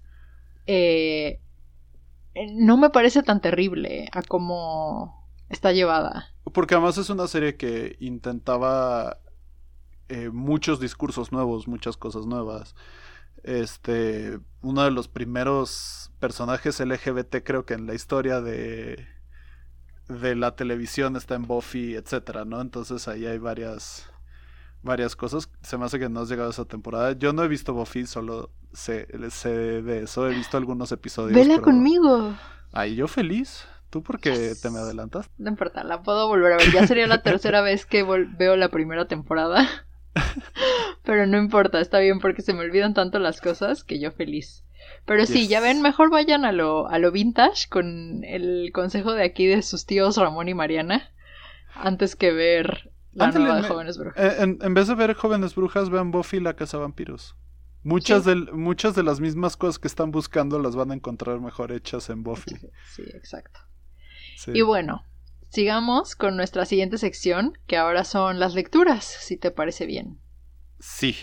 no me parece tan terrible a cómo está llevada. Porque además es una serie que intentaba muchos discursos nuevos, muchas cosas nuevas. Uno de los primeros personajes LGBT creo que en la historia de la televisión está en Buffy, etcétera, ¿no? Entonces ahí hay varias cosas. Se me hace que no has llegado a esa temporada. Yo no he visto Buffy, solo sé de eso. He visto algunos episodios. ¡Vela conmigo! Ay, yo feliz. ¿Tú por qué te me adelantas? No importa, la puedo volver a ver. Ya sería la tercera vez que veo la primera temporada. Pero no importa, está bien porque se me olvidan tanto las cosas que yo feliz. Pero sí, ya ven, mejor vayan a lo vintage con el consejo de aquí de sus tíos Ramón y Mariana antes que ver la nueva de Jóvenes Brujas. En vez de ver Jóvenes Brujas, vean Buffy la Cazavampiros. Muchas de las mismas cosas que están buscando las van a encontrar mejor hechas en Buffy. Sí, exacto. Sí. Y bueno, sigamos con nuestra siguiente sección, que ahora son las lecturas, si te parece bien. Sí.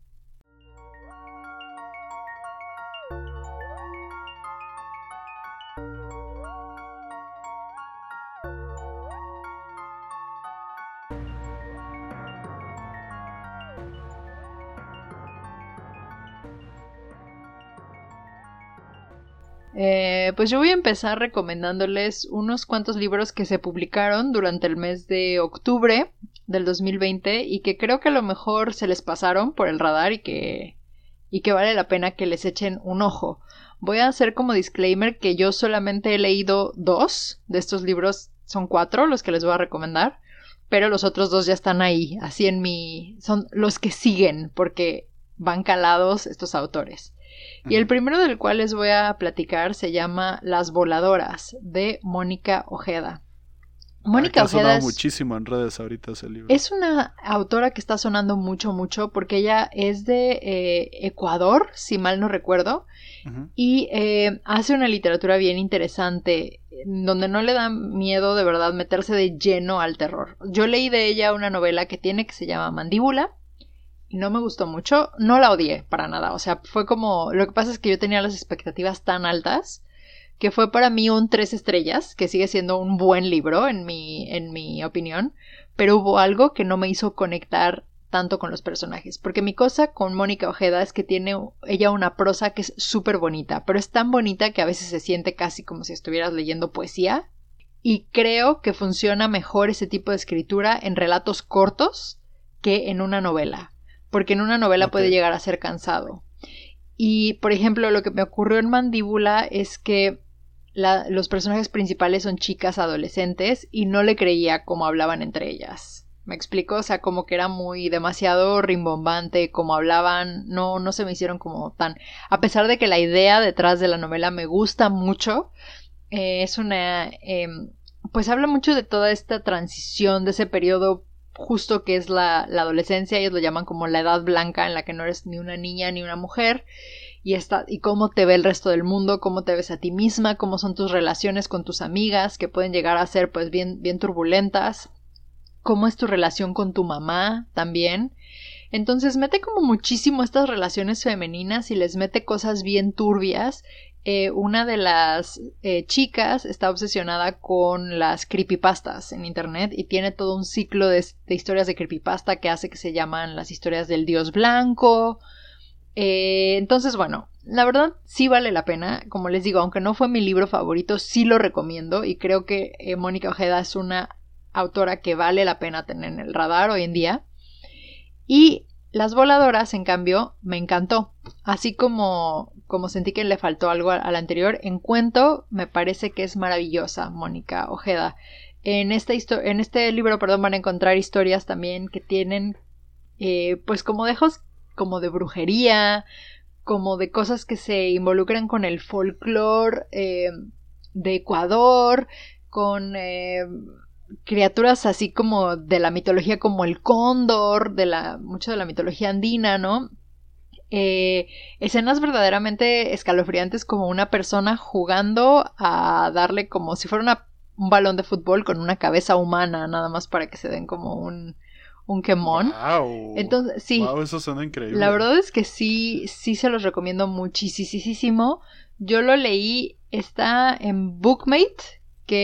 Pues yo voy a empezar recomendándoles unos cuantos libros que se publicaron durante el mes de octubre del 2020 y que creo que a lo mejor se les pasaron por el radar y que vale la pena que les echen un ojo. Voy a hacer como disclaimer que yo solamente he leído 2 de estos libros, son 4 los que les voy a recomendar, pero los otros 2 ya están ahí, así son los que siguen porque van calados estos autores. Y el primero del cual les voy a platicar se llama Las Voladoras, de Mónica Ojeda. Mónica Ojeda es muchísimo en redes ahorita ese libro. Es una autora que está sonando mucho porque ella es de Ecuador, si mal no recuerdo, y hace una literatura bien interesante, donde no le da miedo de verdad meterse de lleno al terror. Yo leí de ella una novela que se llama Mandíbula, y no me gustó mucho, no la odié para nada, o sea, fue como, lo que pasa es que yo tenía las expectativas tan altas que fue para mí un 3 estrellas, que sigue siendo un buen libro en mi opinión, pero hubo algo que no me hizo conectar tanto con los personajes, porque mi cosa con Mónica Ojeda es que tiene ella una prosa que es súper bonita, pero es tan bonita que a veces se siente casi como si estuvieras leyendo poesía, y creo que funciona mejor ese tipo de escritura en relatos cortos que en una novela, porque en una novela puede llegar a ser cansado. Y, por ejemplo, lo que me ocurrió en Mandíbula es que los personajes principales son chicas adolescentes y no le creía cómo hablaban entre ellas. ¿Me explico? O sea, como que era muy demasiado rimbombante, como hablaban, no se me hicieron como tan... A pesar de que la idea detrás de la novela me gusta mucho, es una... pues habla mucho de toda esta transición, de ese periodo justo que es la adolescencia, ellos lo llaman como la edad blanca, en la que no eres ni una niña ni una mujer, y cómo te ve el resto del mundo, cómo te ves a ti misma, cómo son tus relaciones con tus amigas, que pueden llegar a ser pues bien turbulentas. Cómo es tu relación con tu mamá también. Entonces mete como muchísimo estas relaciones femeninas y les mete cosas bien turbias. Una de las chicas está obsesionada con las creepypastas en internet y tiene todo un ciclo de historias de creepypasta que hace que se llaman las historias del dios blanco. Entonces, bueno, la verdad sí vale la pena. Como les digo, aunque no fue mi libro favorito, sí lo recomiendo y creo que Mónica Ojeda es una autora que vale la pena tener en el radar hoy en día. Y Las Voladoras, en cambio, me encantó. Así como sentí que le faltó algo al anterior, en cuento me parece que es maravillosa Mónica Ojeda. En este libro, van a encontrar historias también que tienen pues como dejos como de brujería, como de cosas que se involucran con el folclore de Ecuador, con criaturas así como de la mitología, como el cóndor, mucho de la mitología andina, ¿no? Escenas verdaderamente escalofriantes, como una persona jugando a darle como si fuera un balón de fútbol con una cabeza humana, nada más para que se den como un quemón. Wow. Entonces, sí. Wow, eso suena increíble. La verdad es que sí se los recomiendo muchísimo. Yo lo leí, está en Bookmate,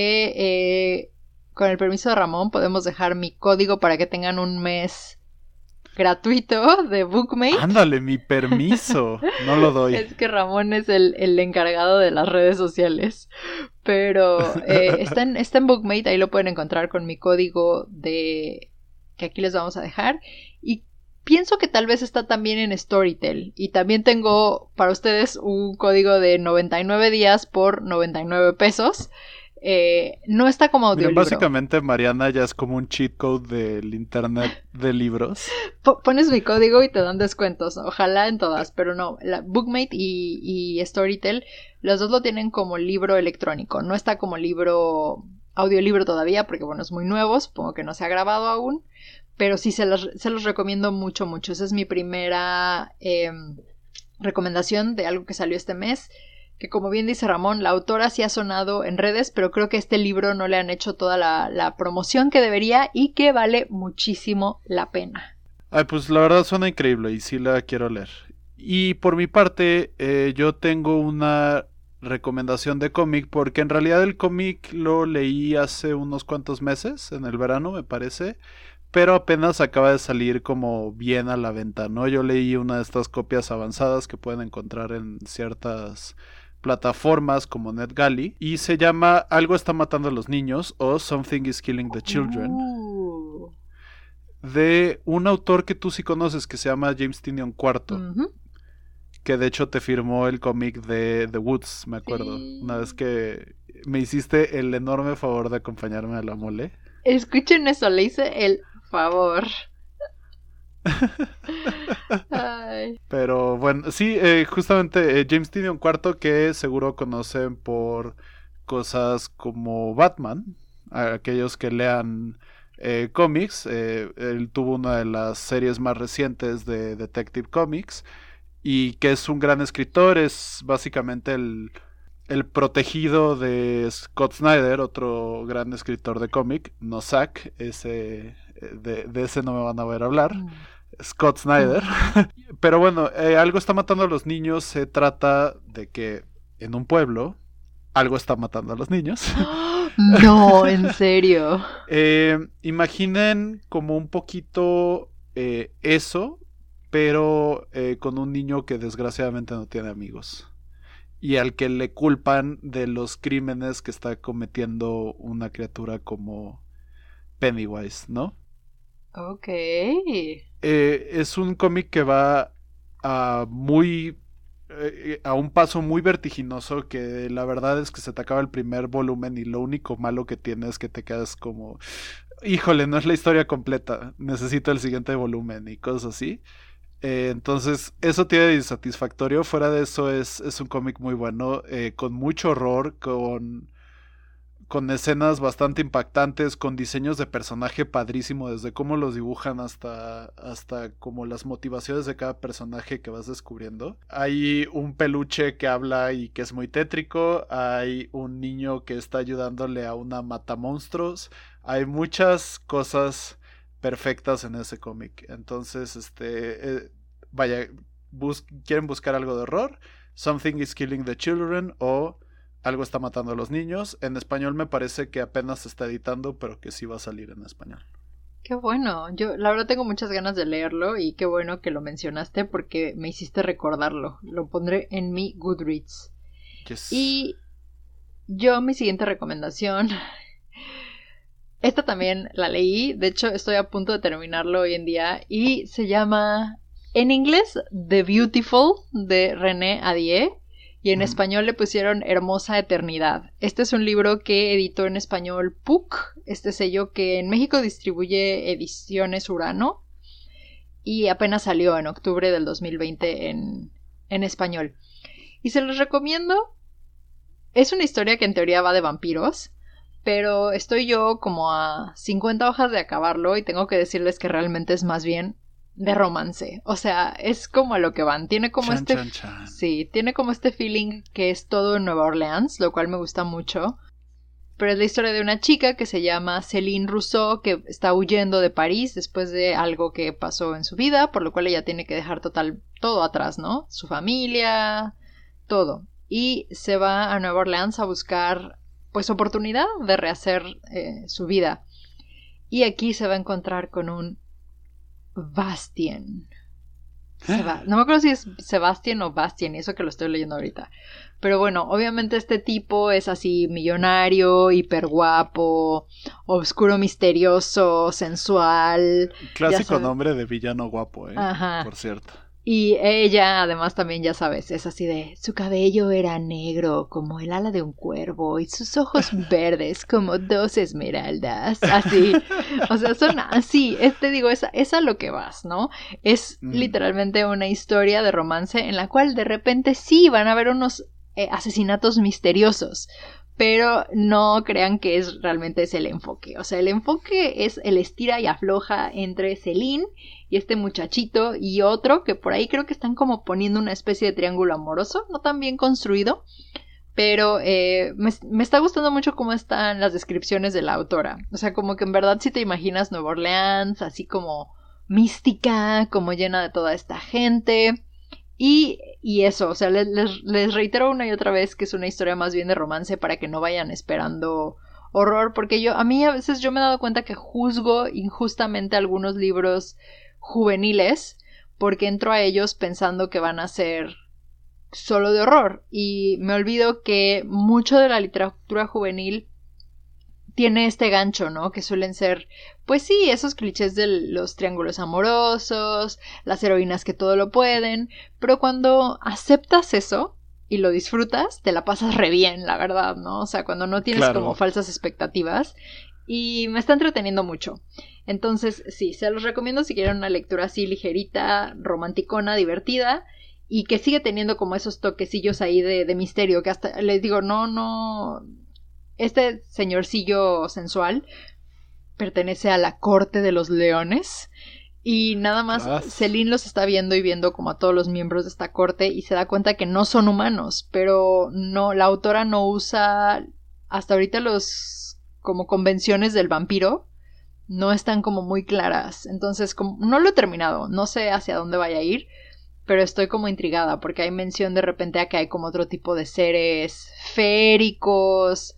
que con el permiso de Ramón podemos dejar mi código para que tengan un mes gratuito de Bookmate. Ándale, mi permiso. No lo doy. Es que Ramón es el encargado de las redes sociales. Pero está en Bookmate, ahí lo pueden encontrar con mi código que aquí les vamos a dejar. Y pienso que tal vez está también en Storytel. Y también tengo para ustedes un código de 99 días por 99 pesos. No está como audiolibro. Miren, básicamente Mariana ya es como un cheat code del internet de libros. Pones mi código y te dan descuentos. Ojalá en todas, pero no. Bookmate y Storytel, los dos lo tienen como libro electrónico. No está como audiolibro todavía, porque bueno, es muy nuevo. Supongo que no se ha grabado aún. Pero sí se los recomiendo mucho. Esa es mi primera recomendación de algo que salió este mes. Que como bien dice Ramón, la autora sí ha sonado en redes, pero creo que este libro no le han hecho toda la promoción que debería y que vale muchísimo la pena. Ay, pues la verdad suena increíble y sí la quiero leer. Y por mi parte, yo tengo una recomendación de cómic, porque en realidad el cómic lo leí hace unos cuantos meses, en el verano me parece, pero apenas acaba de salir como bien a la venta, ¿no? Yo leí una de estas copias avanzadas que pueden encontrar en ciertas plataformas como NetGalley y se llama Algo está matando a los niños o Something is Killing the Children, de un autor que tú sí conoces que se llama James Tynion IV, que de hecho te firmó el cómic de The Woods, me acuerdo, una vez que me hiciste el enorme favor de acompañarme a la mole. Escuchen eso, le hice el favor. Ay. Pero bueno, sí, justamente James Tynion IV, que seguro conocen por cosas como Batman, aquellos que lean cómics, él tuvo una de las series más recientes de Detective Comics y que es un gran escritor, es básicamente el protegido de Scott Snyder, otro gran escritor de cómic, no Zack, de ese no me van a ver hablar, Scott Snyder. Pero bueno, Algo está matando a los niños se trata de que en un pueblo algo está matando a los niños. No, en serio. Imaginen como un poquito eso, pero con un niño que desgraciadamente no tiene amigos. Y al que le culpan de los crímenes que está cometiendo una criatura como Pennywise, ¿no? Ok. Es un cómic que va a a un paso muy vertiginoso, que la verdad es que se te acaba el primer volumen y lo único malo que tiene es que te quedas como, híjole, no es la historia completa, necesito el siguiente volumen y cosas así. Entonces, eso tiene de insatisfactorio. Fuera de eso, es un cómic muy bueno, con mucho horror, con escenas bastante impactantes, con diseños de personaje padrísimo, desde cómo los dibujan hasta como las motivaciones de cada personaje que vas descubriendo. Hay un peluche que habla y que es muy tétrico, hay un niño que está ayudándole a una matamonstruos, hay muchas cosas perfectas en ese cómic. Entonces, vaya, quieren buscar algo de horror, Something is Killing the Children o Algo está matando a los niños. En español me parece que apenas se está editando, pero que sí va a salir en español. Qué bueno. Yo la verdad tengo muchas ganas de leerlo y qué bueno que lo mencionaste porque me hiciste recordarlo. Lo pondré en mi Goodreads. Yes. Y yo mi siguiente recomendación, esta también la leí, de hecho estoy a punto de terminarlo hoy en día y se llama en inglés The Beautiful de René Adier. Y en español le pusieron Hermosa Eternidad. Este es un libro que editó en español PUC, este sello que en México distribuye Ediciones Urano. Y apenas salió en octubre del 2020 en español. Y se los recomiendo. Es una historia que en teoría va de vampiros, pero estoy yo como a 50 hojas de acabarlo y tengo que decirles que realmente es más bien de romance, o sea, es como a lo que van, tiene como chan. Sí, tiene como este feeling que es todo en Nueva Orleans, lo cual me gusta mucho, pero es la historia de una chica que se llama Céline Rousseau, que está huyendo de París después de algo que pasó en su vida, por lo cual ella tiene que dejar todo atrás, ¿no? Su familia, todo, y se va a Nueva Orleans a buscar, pues, oportunidad de rehacer su vida, y aquí se va a encontrar con un Bastien. No me acuerdo si es Sebastián o Bastien, eso que lo estoy leyendo ahorita. Pero bueno, obviamente este tipo es así millonario, hiper guapo, oscuro, misterioso, sensual. Clásico nombre de villano guapo, Ajá. Por cierto. Y ella, además, también, ya sabes, es así de... Su cabello era negro como el ala de un cuervo y sus ojos verdes como 2 esmeraldas. Así. O sea, son así. Digo, es a lo que vas, ¿no? Es literalmente una historia de romance en la cual de repente sí van a haber unos asesinatos misteriosos. Pero no crean que realmente es el enfoque. O sea, el enfoque es el estira y afloja entre Céline y este muchachito y otro que por ahí creo que están como poniendo una especie de triángulo amoroso, no tan bien construido, pero me está gustando mucho cómo están las descripciones de la autora. O sea, como que en verdad si te imaginas Nueva Orleans, así como mística, como llena de toda esta gente. Y eso, o sea, les reitero una y otra vez que es una historia más bien de romance para que no vayan esperando horror, porque a mí a veces yo me he dado cuenta que juzgo injustamente algunos libros juveniles porque entro a ellos pensando que van a ser solo de horror y me olvido que mucho de la literatura juvenil tiene este gancho, ¿no? Que suelen ser, pues sí, esos clichés de los triángulos amorosos, las heroínas que todo lo pueden, pero cuando aceptas eso y lo disfrutas, te la pasas re bien, la verdad, ¿no? O sea, cuando no tienes como falsas expectativas y me está entreteniendo mucho. Entonces, sí, se los recomiendo si quieren una lectura así ligerita, romanticona, divertida y que sigue teniendo como esos toquecillos ahí de misterio que hasta, les digo, no... Este señorcillo sensual pertenece a la corte de los leones y nada más Céline los está viendo y viendo como a todos los miembros de esta corte y se da cuenta que no son humanos, pero no, la autora no usa hasta ahorita los como convenciones del vampiro, no están como muy claras, entonces como, no lo he terminado, no sé hacia dónde vaya a ir, pero estoy como intrigada porque hay mención de repente a que hay como otro tipo de seres feéricos,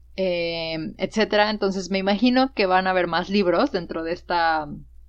etcétera. Entonces me imagino que van a haber más libros dentro de esta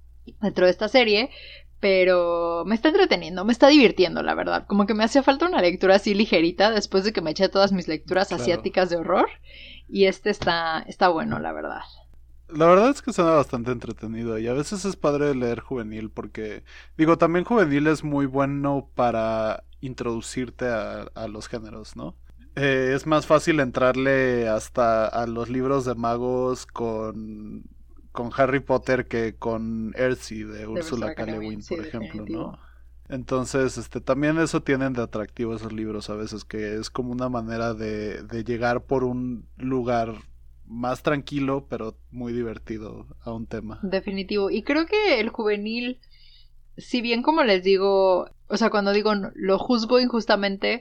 serie, pero me está entreteniendo, me está divirtiendo, la verdad. Como que me hacía falta una lectura así ligerita después de que me eché todas mis lecturas asiáticas de horror, y está bueno, la verdad. La verdad es que suena bastante entretenido y a veces es padre leer juvenil porque, digo, también juvenil es muy bueno para introducirte a los géneros, ¿no? Es más fácil entrarle hasta a los libros de magos con Harry Potter que con Earthsea de Ursula K. Le Guin, por ejemplo, definitivo. ¿No? Entonces, también eso tienen de atractivo esos libros a veces, que es como una manera de llegar por un lugar más tranquilo, pero muy divertido a un tema. Definitivo. Y creo que el juvenil, si bien como les digo, o sea, cuando digo lo juzgo injustamente,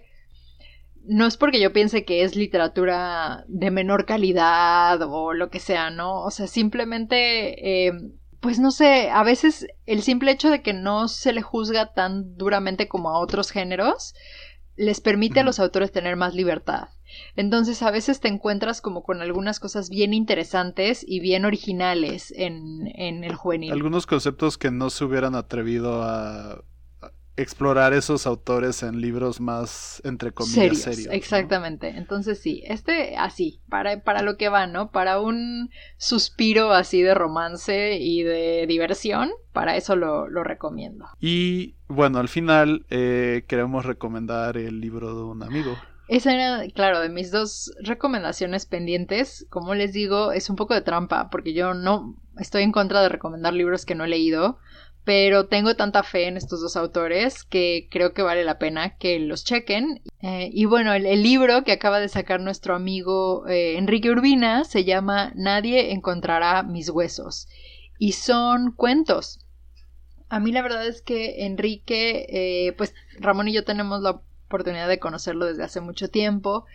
no es porque yo piense que es literatura de menor calidad o lo que sea, ¿no? O sea, simplemente, pues no sé, a veces el simple hecho de que no se le juzga tan duramente como a otros géneros les permite a los autores tener más libertad. Entonces a veces te encuentras como con algunas cosas bien interesantes y bien originales en el juvenil. Algunos conceptos que no se hubieran atrevido a explorar esos autores en libros más, entre comillas, serios, exactamente, ¿no? Entonces sí, así, para lo que va, ¿no? Para un suspiro así de romance y de diversión, para eso lo recomiendo. Y bueno, al final queremos recomendar el libro de un amigo. Esa era, claro, de mis 2 recomendaciones pendientes. Como les digo, es un poco de trampa, porque yo no estoy en contra de recomendar libros que no he leído, pero tengo tanta fe en estos 2 autores que creo que vale la pena que los chequen. Y bueno, el libro que acaba de sacar nuestro amigo Enrique Urbina se llama Nadie encontrará mis huesos, y son cuentos. A mí la verdad es que Enrique, pues Ramón y yo tenemos la oportunidad de conocerlo desde hace mucho tiempo,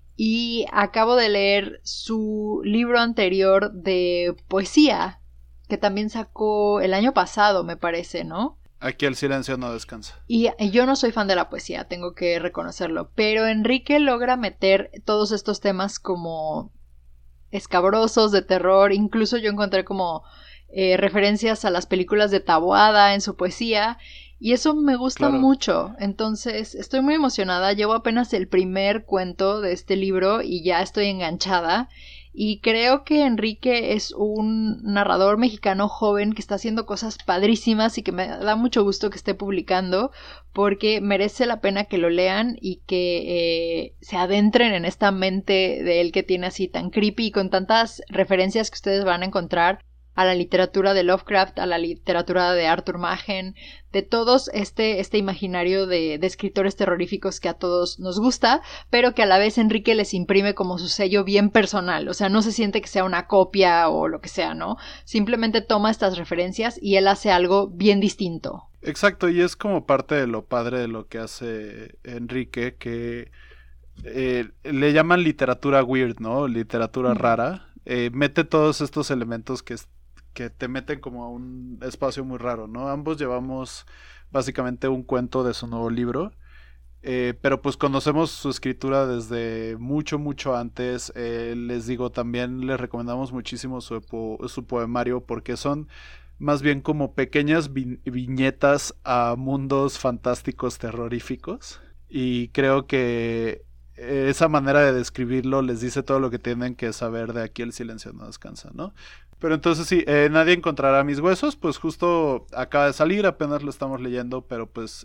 y acabo de leer su libro anterior de poesía, que también sacó el año pasado, me parece, ¿no? Aquí el silencio no descansa. Y yo no soy fan de la poesía, tengo que reconocerlo, pero Enrique logra meter todos estos temas como escabrosos, de terror. Incluso yo encontré como referencias a las películas de Taboada en su poesía, y eso me gusta mucho. Entonces estoy muy emocionada. Llevo apenas el primer cuento de este libro y ya estoy enganchada. Y creo que Enrique es un narrador mexicano joven que está haciendo cosas padrísimas y que me da mucho gusto que esté publicando, porque merece la pena que lo lean y que se adentren en esta mente de él que tiene así tan creepy y con tantas referencias que ustedes van a encontrar a la literatura de Lovecraft, a la literatura de Arthur Machen, de todos este imaginario de escritores terroríficos que a todos nos gusta, pero que a la vez Enrique les imprime como su sello bien personal. O sea, no se siente que sea una copia o lo que sea, ¿no? Simplemente toma estas referencias y él hace algo bien distinto. Exacto, y es como parte de lo padre de lo que hace Enrique, que le llaman literatura weird, ¿no? Literatura rara. Mete todos estos elementos que te meten como a un espacio muy raro, ¿no? Ambos llevamos básicamente un cuento de su nuevo libro, pero pues conocemos su escritura desde mucho, mucho antes. Les digo, también les recomendamos muchísimo su poemario, porque son más bien como pequeñas viñetas a mundos fantásticos terroríficos, y creo que esa manera de describirlo les dice todo lo que tienen que saber de Aquí el silencio no descansa, ¿no? Pero entonces sí, Nadie encontrará mis huesos, pues justo acaba de salir, apenas lo estamos leyendo, pero pues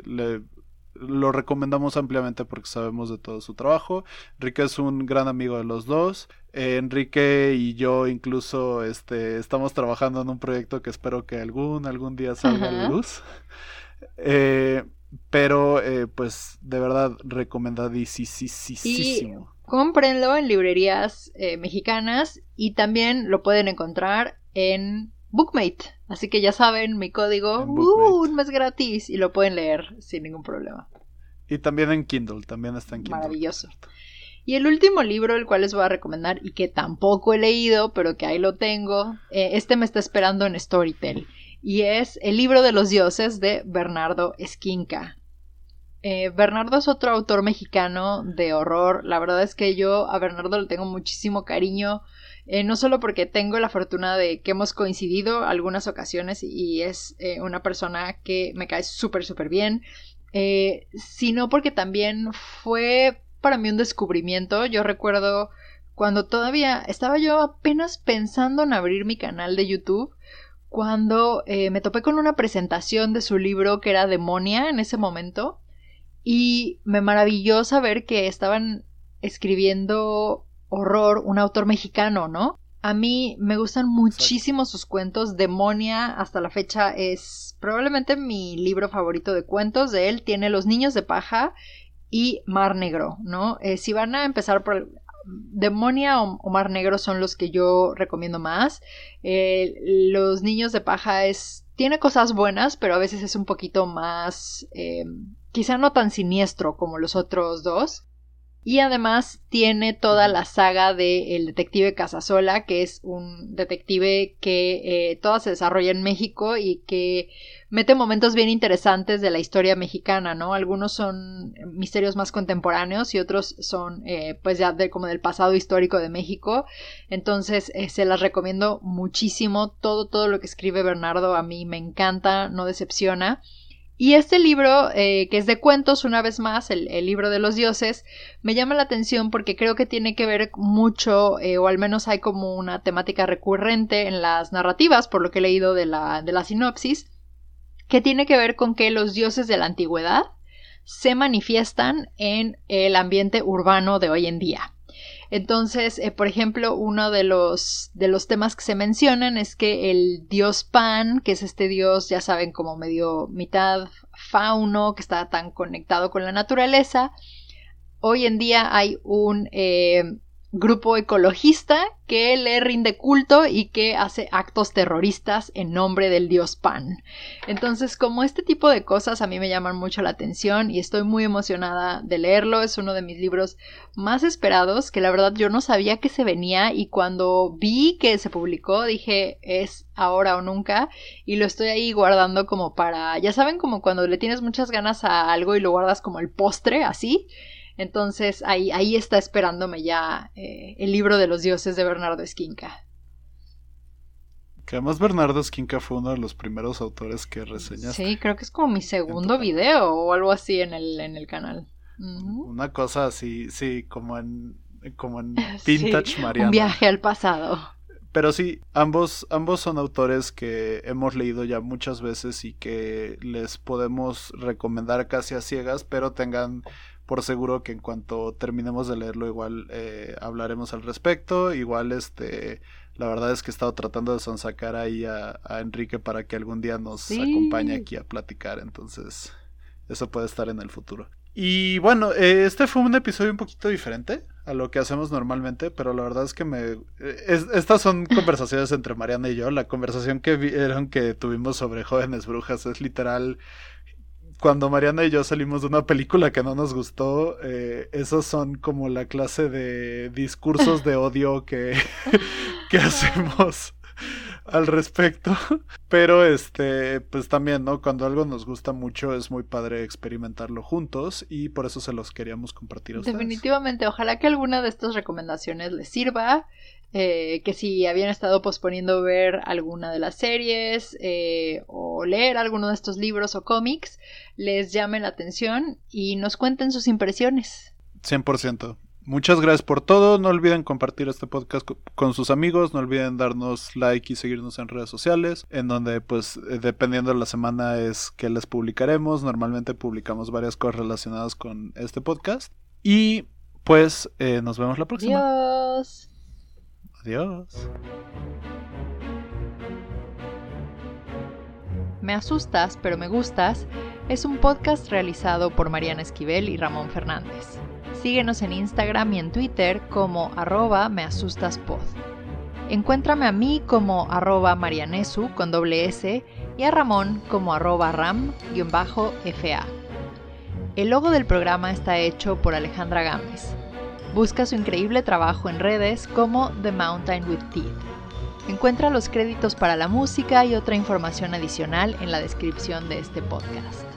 lo recomendamos ampliamente porque sabemos de todo su trabajo. Enrique es un gran amigo de los dos. Enrique y yo incluso estamos trabajando en un proyecto que espero que algún día salga a la luz. Pero pues de verdad recomendadísimo. Cómprenlo en librerías mexicanas, y también lo pueden encontrar en Bookmate. Así que ya saben, mi código, un mes gratis, y lo pueden leer sin ningún problema. Y también en Kindle, también está en Kindle. Maravilloso. Y el último libro, el cual les voy a recomendar y que tampoco he leído, pero que ahí lo tengo, me está esperando en Storytel. y es El libro de los dioses de Bernardo Esquinca. Bernardo es otro autor mexicano de horror. La verdad es que yo a Bernardo le tengo muchísimo cariño, no solo porque tengo la fortuna de que hemos coincidido algunas ocasiones y es una persona que me cae súper bien, sino porque también fue para mí un descubrimiento. Yo recuerdo cuando todavía estaba yo apenas pensando en abrir mi canal de YouTube, cuando me topé con una presentación de su libro que era Demonia en ese momento. Y me maravilló saber que estaban escribiendo horror un autor mexicano, ¿no? A mí me gustan muchísimo sus cuentos. Demonia hasta la fecha es probablemente mi libro favorito de cuentos de él. Tiene Los niños de paja y Mar Negro, ¿no? Si van a empezar por Demonia o Mar Negro son los que yo recomiendo más. Los niños de paja tiene cosas buenas, pero a veces es un poquito más quizá no tan siniestro como los otros dos. Y además tiene toda la saga de El detective Casasola, que es un detective que toda se desarrolla en México y que mete momentos bien interesantes de la historia mexicana, ¿no? Algunos son misterios más contemporáneos y otros son pues ya como del pasado histórico de México. Entonces se las recomiendo muchísimo. Todo lo que escribe Bernardo a mí me encanta, no decepciona. Y este libro, que es de cuentos, una vez más, el libro de los dioses, me llama la atención porque creo que tiene que ver mucho, o al menos hay como una temática recurrente en las narrativas, por lo que he leído de la sinopsis, que tiene que ver con que los dioses de la antigüedad se manifiestan en el ambiente urbano de hoy en día. Entonces, por ejemplo, uno de los temas que se mencionan es que el dios Pan, que es este dios, ya saben, como medio mitad fauno, que está tan conectado con la naturaleza, hoy en día hay un grupo ecologista que le rinde culto y que hace actos terroristas en nombre del dios Pan. Entonces, como este tipo de cosas a mí me llaman mucho la atención y estoy muy emocionada de leerlo. Es uno de mis libros más esperados, que la verdad yo no sabía que se venía, y cuando vi que se publicó dije es ahora o nunca, y lo estoy ahí guardando como para, ya saben, como cuando le tienes muchas ganas a algo y lo guardas como el postre, así. Entonces ahí está esperándome ya el libro de los dioses de Bernardo Esquinca. Que además Bernardo Esquinca fue uno de los primeros autores que reseñaste. Sí, creo que es como mi segundo video o algo así en el canal. Una cosa así, sí, como en Vintage sí, Mariana. Un viaje al pasado. Pero sí, ambos son autores que hemos leído ya muchas veces y que les podemos recomendar casi a ciegas, pero tengan por seguro que en cuanto terminemos de leerlo igual hablaremos al respecto. Igual la verdad es que he estado tratando de sonsacar ahí a Enrique para que algún día nos acompañe aquí a platicar, entonces eso puede estar en el futuro. Y bueno, este fue un episodio un poquito diferente a lo que hacemos normalmente, pero la verdad es que estas son conversaciones entre Mariana y yo. La conversación que vieron que tuvimos sobre Jóvenes Brujas es literal cuando Mariana y yo salimos de una película que no nos gustó. Esos son como la clase de discursos de odio que hacemos al respecto. Pero pues también, ¿no? Cuando algo nos gusta mucho es muy padre experimentarlo juntos, y por eso se los queríamos compartir a ustedes. Definitivamente, ojalá que alguna de estas recomendaciones les sirva. Que si habían estado posponiendo ver alguna de las series o leer alguno de estos libros o cómics, les llame la atención y nos cuenten sus impresiones. 100%. Muchas gracias por todo. No olviden compartir este podcast con sus amigos. No olviden darnos like y seguirnos en redes sociales, en donde pues dependiendo de la semana es que les publicaremos. Normalmente publicamos varias cosas relacionadas con este podcast. Y pues nos vemos la próxima. Adiós. Adiós. Me asustas, pero me gustas es un podcast realizado por Mariana Esquivel y Ramón Fernández. Síguenos en Instagram y en Twitter como @measustaspod. Encuéntrame a mí como @marianesu con doble S y a Ramón como @ram_fa. El logo del programa está hecho por Alejandra Gámez. Busca su increíble trabajo en redes como The Mountain with Teeth. Encuentra los créditos para la música y otra información adicional en la descripción de este podcast.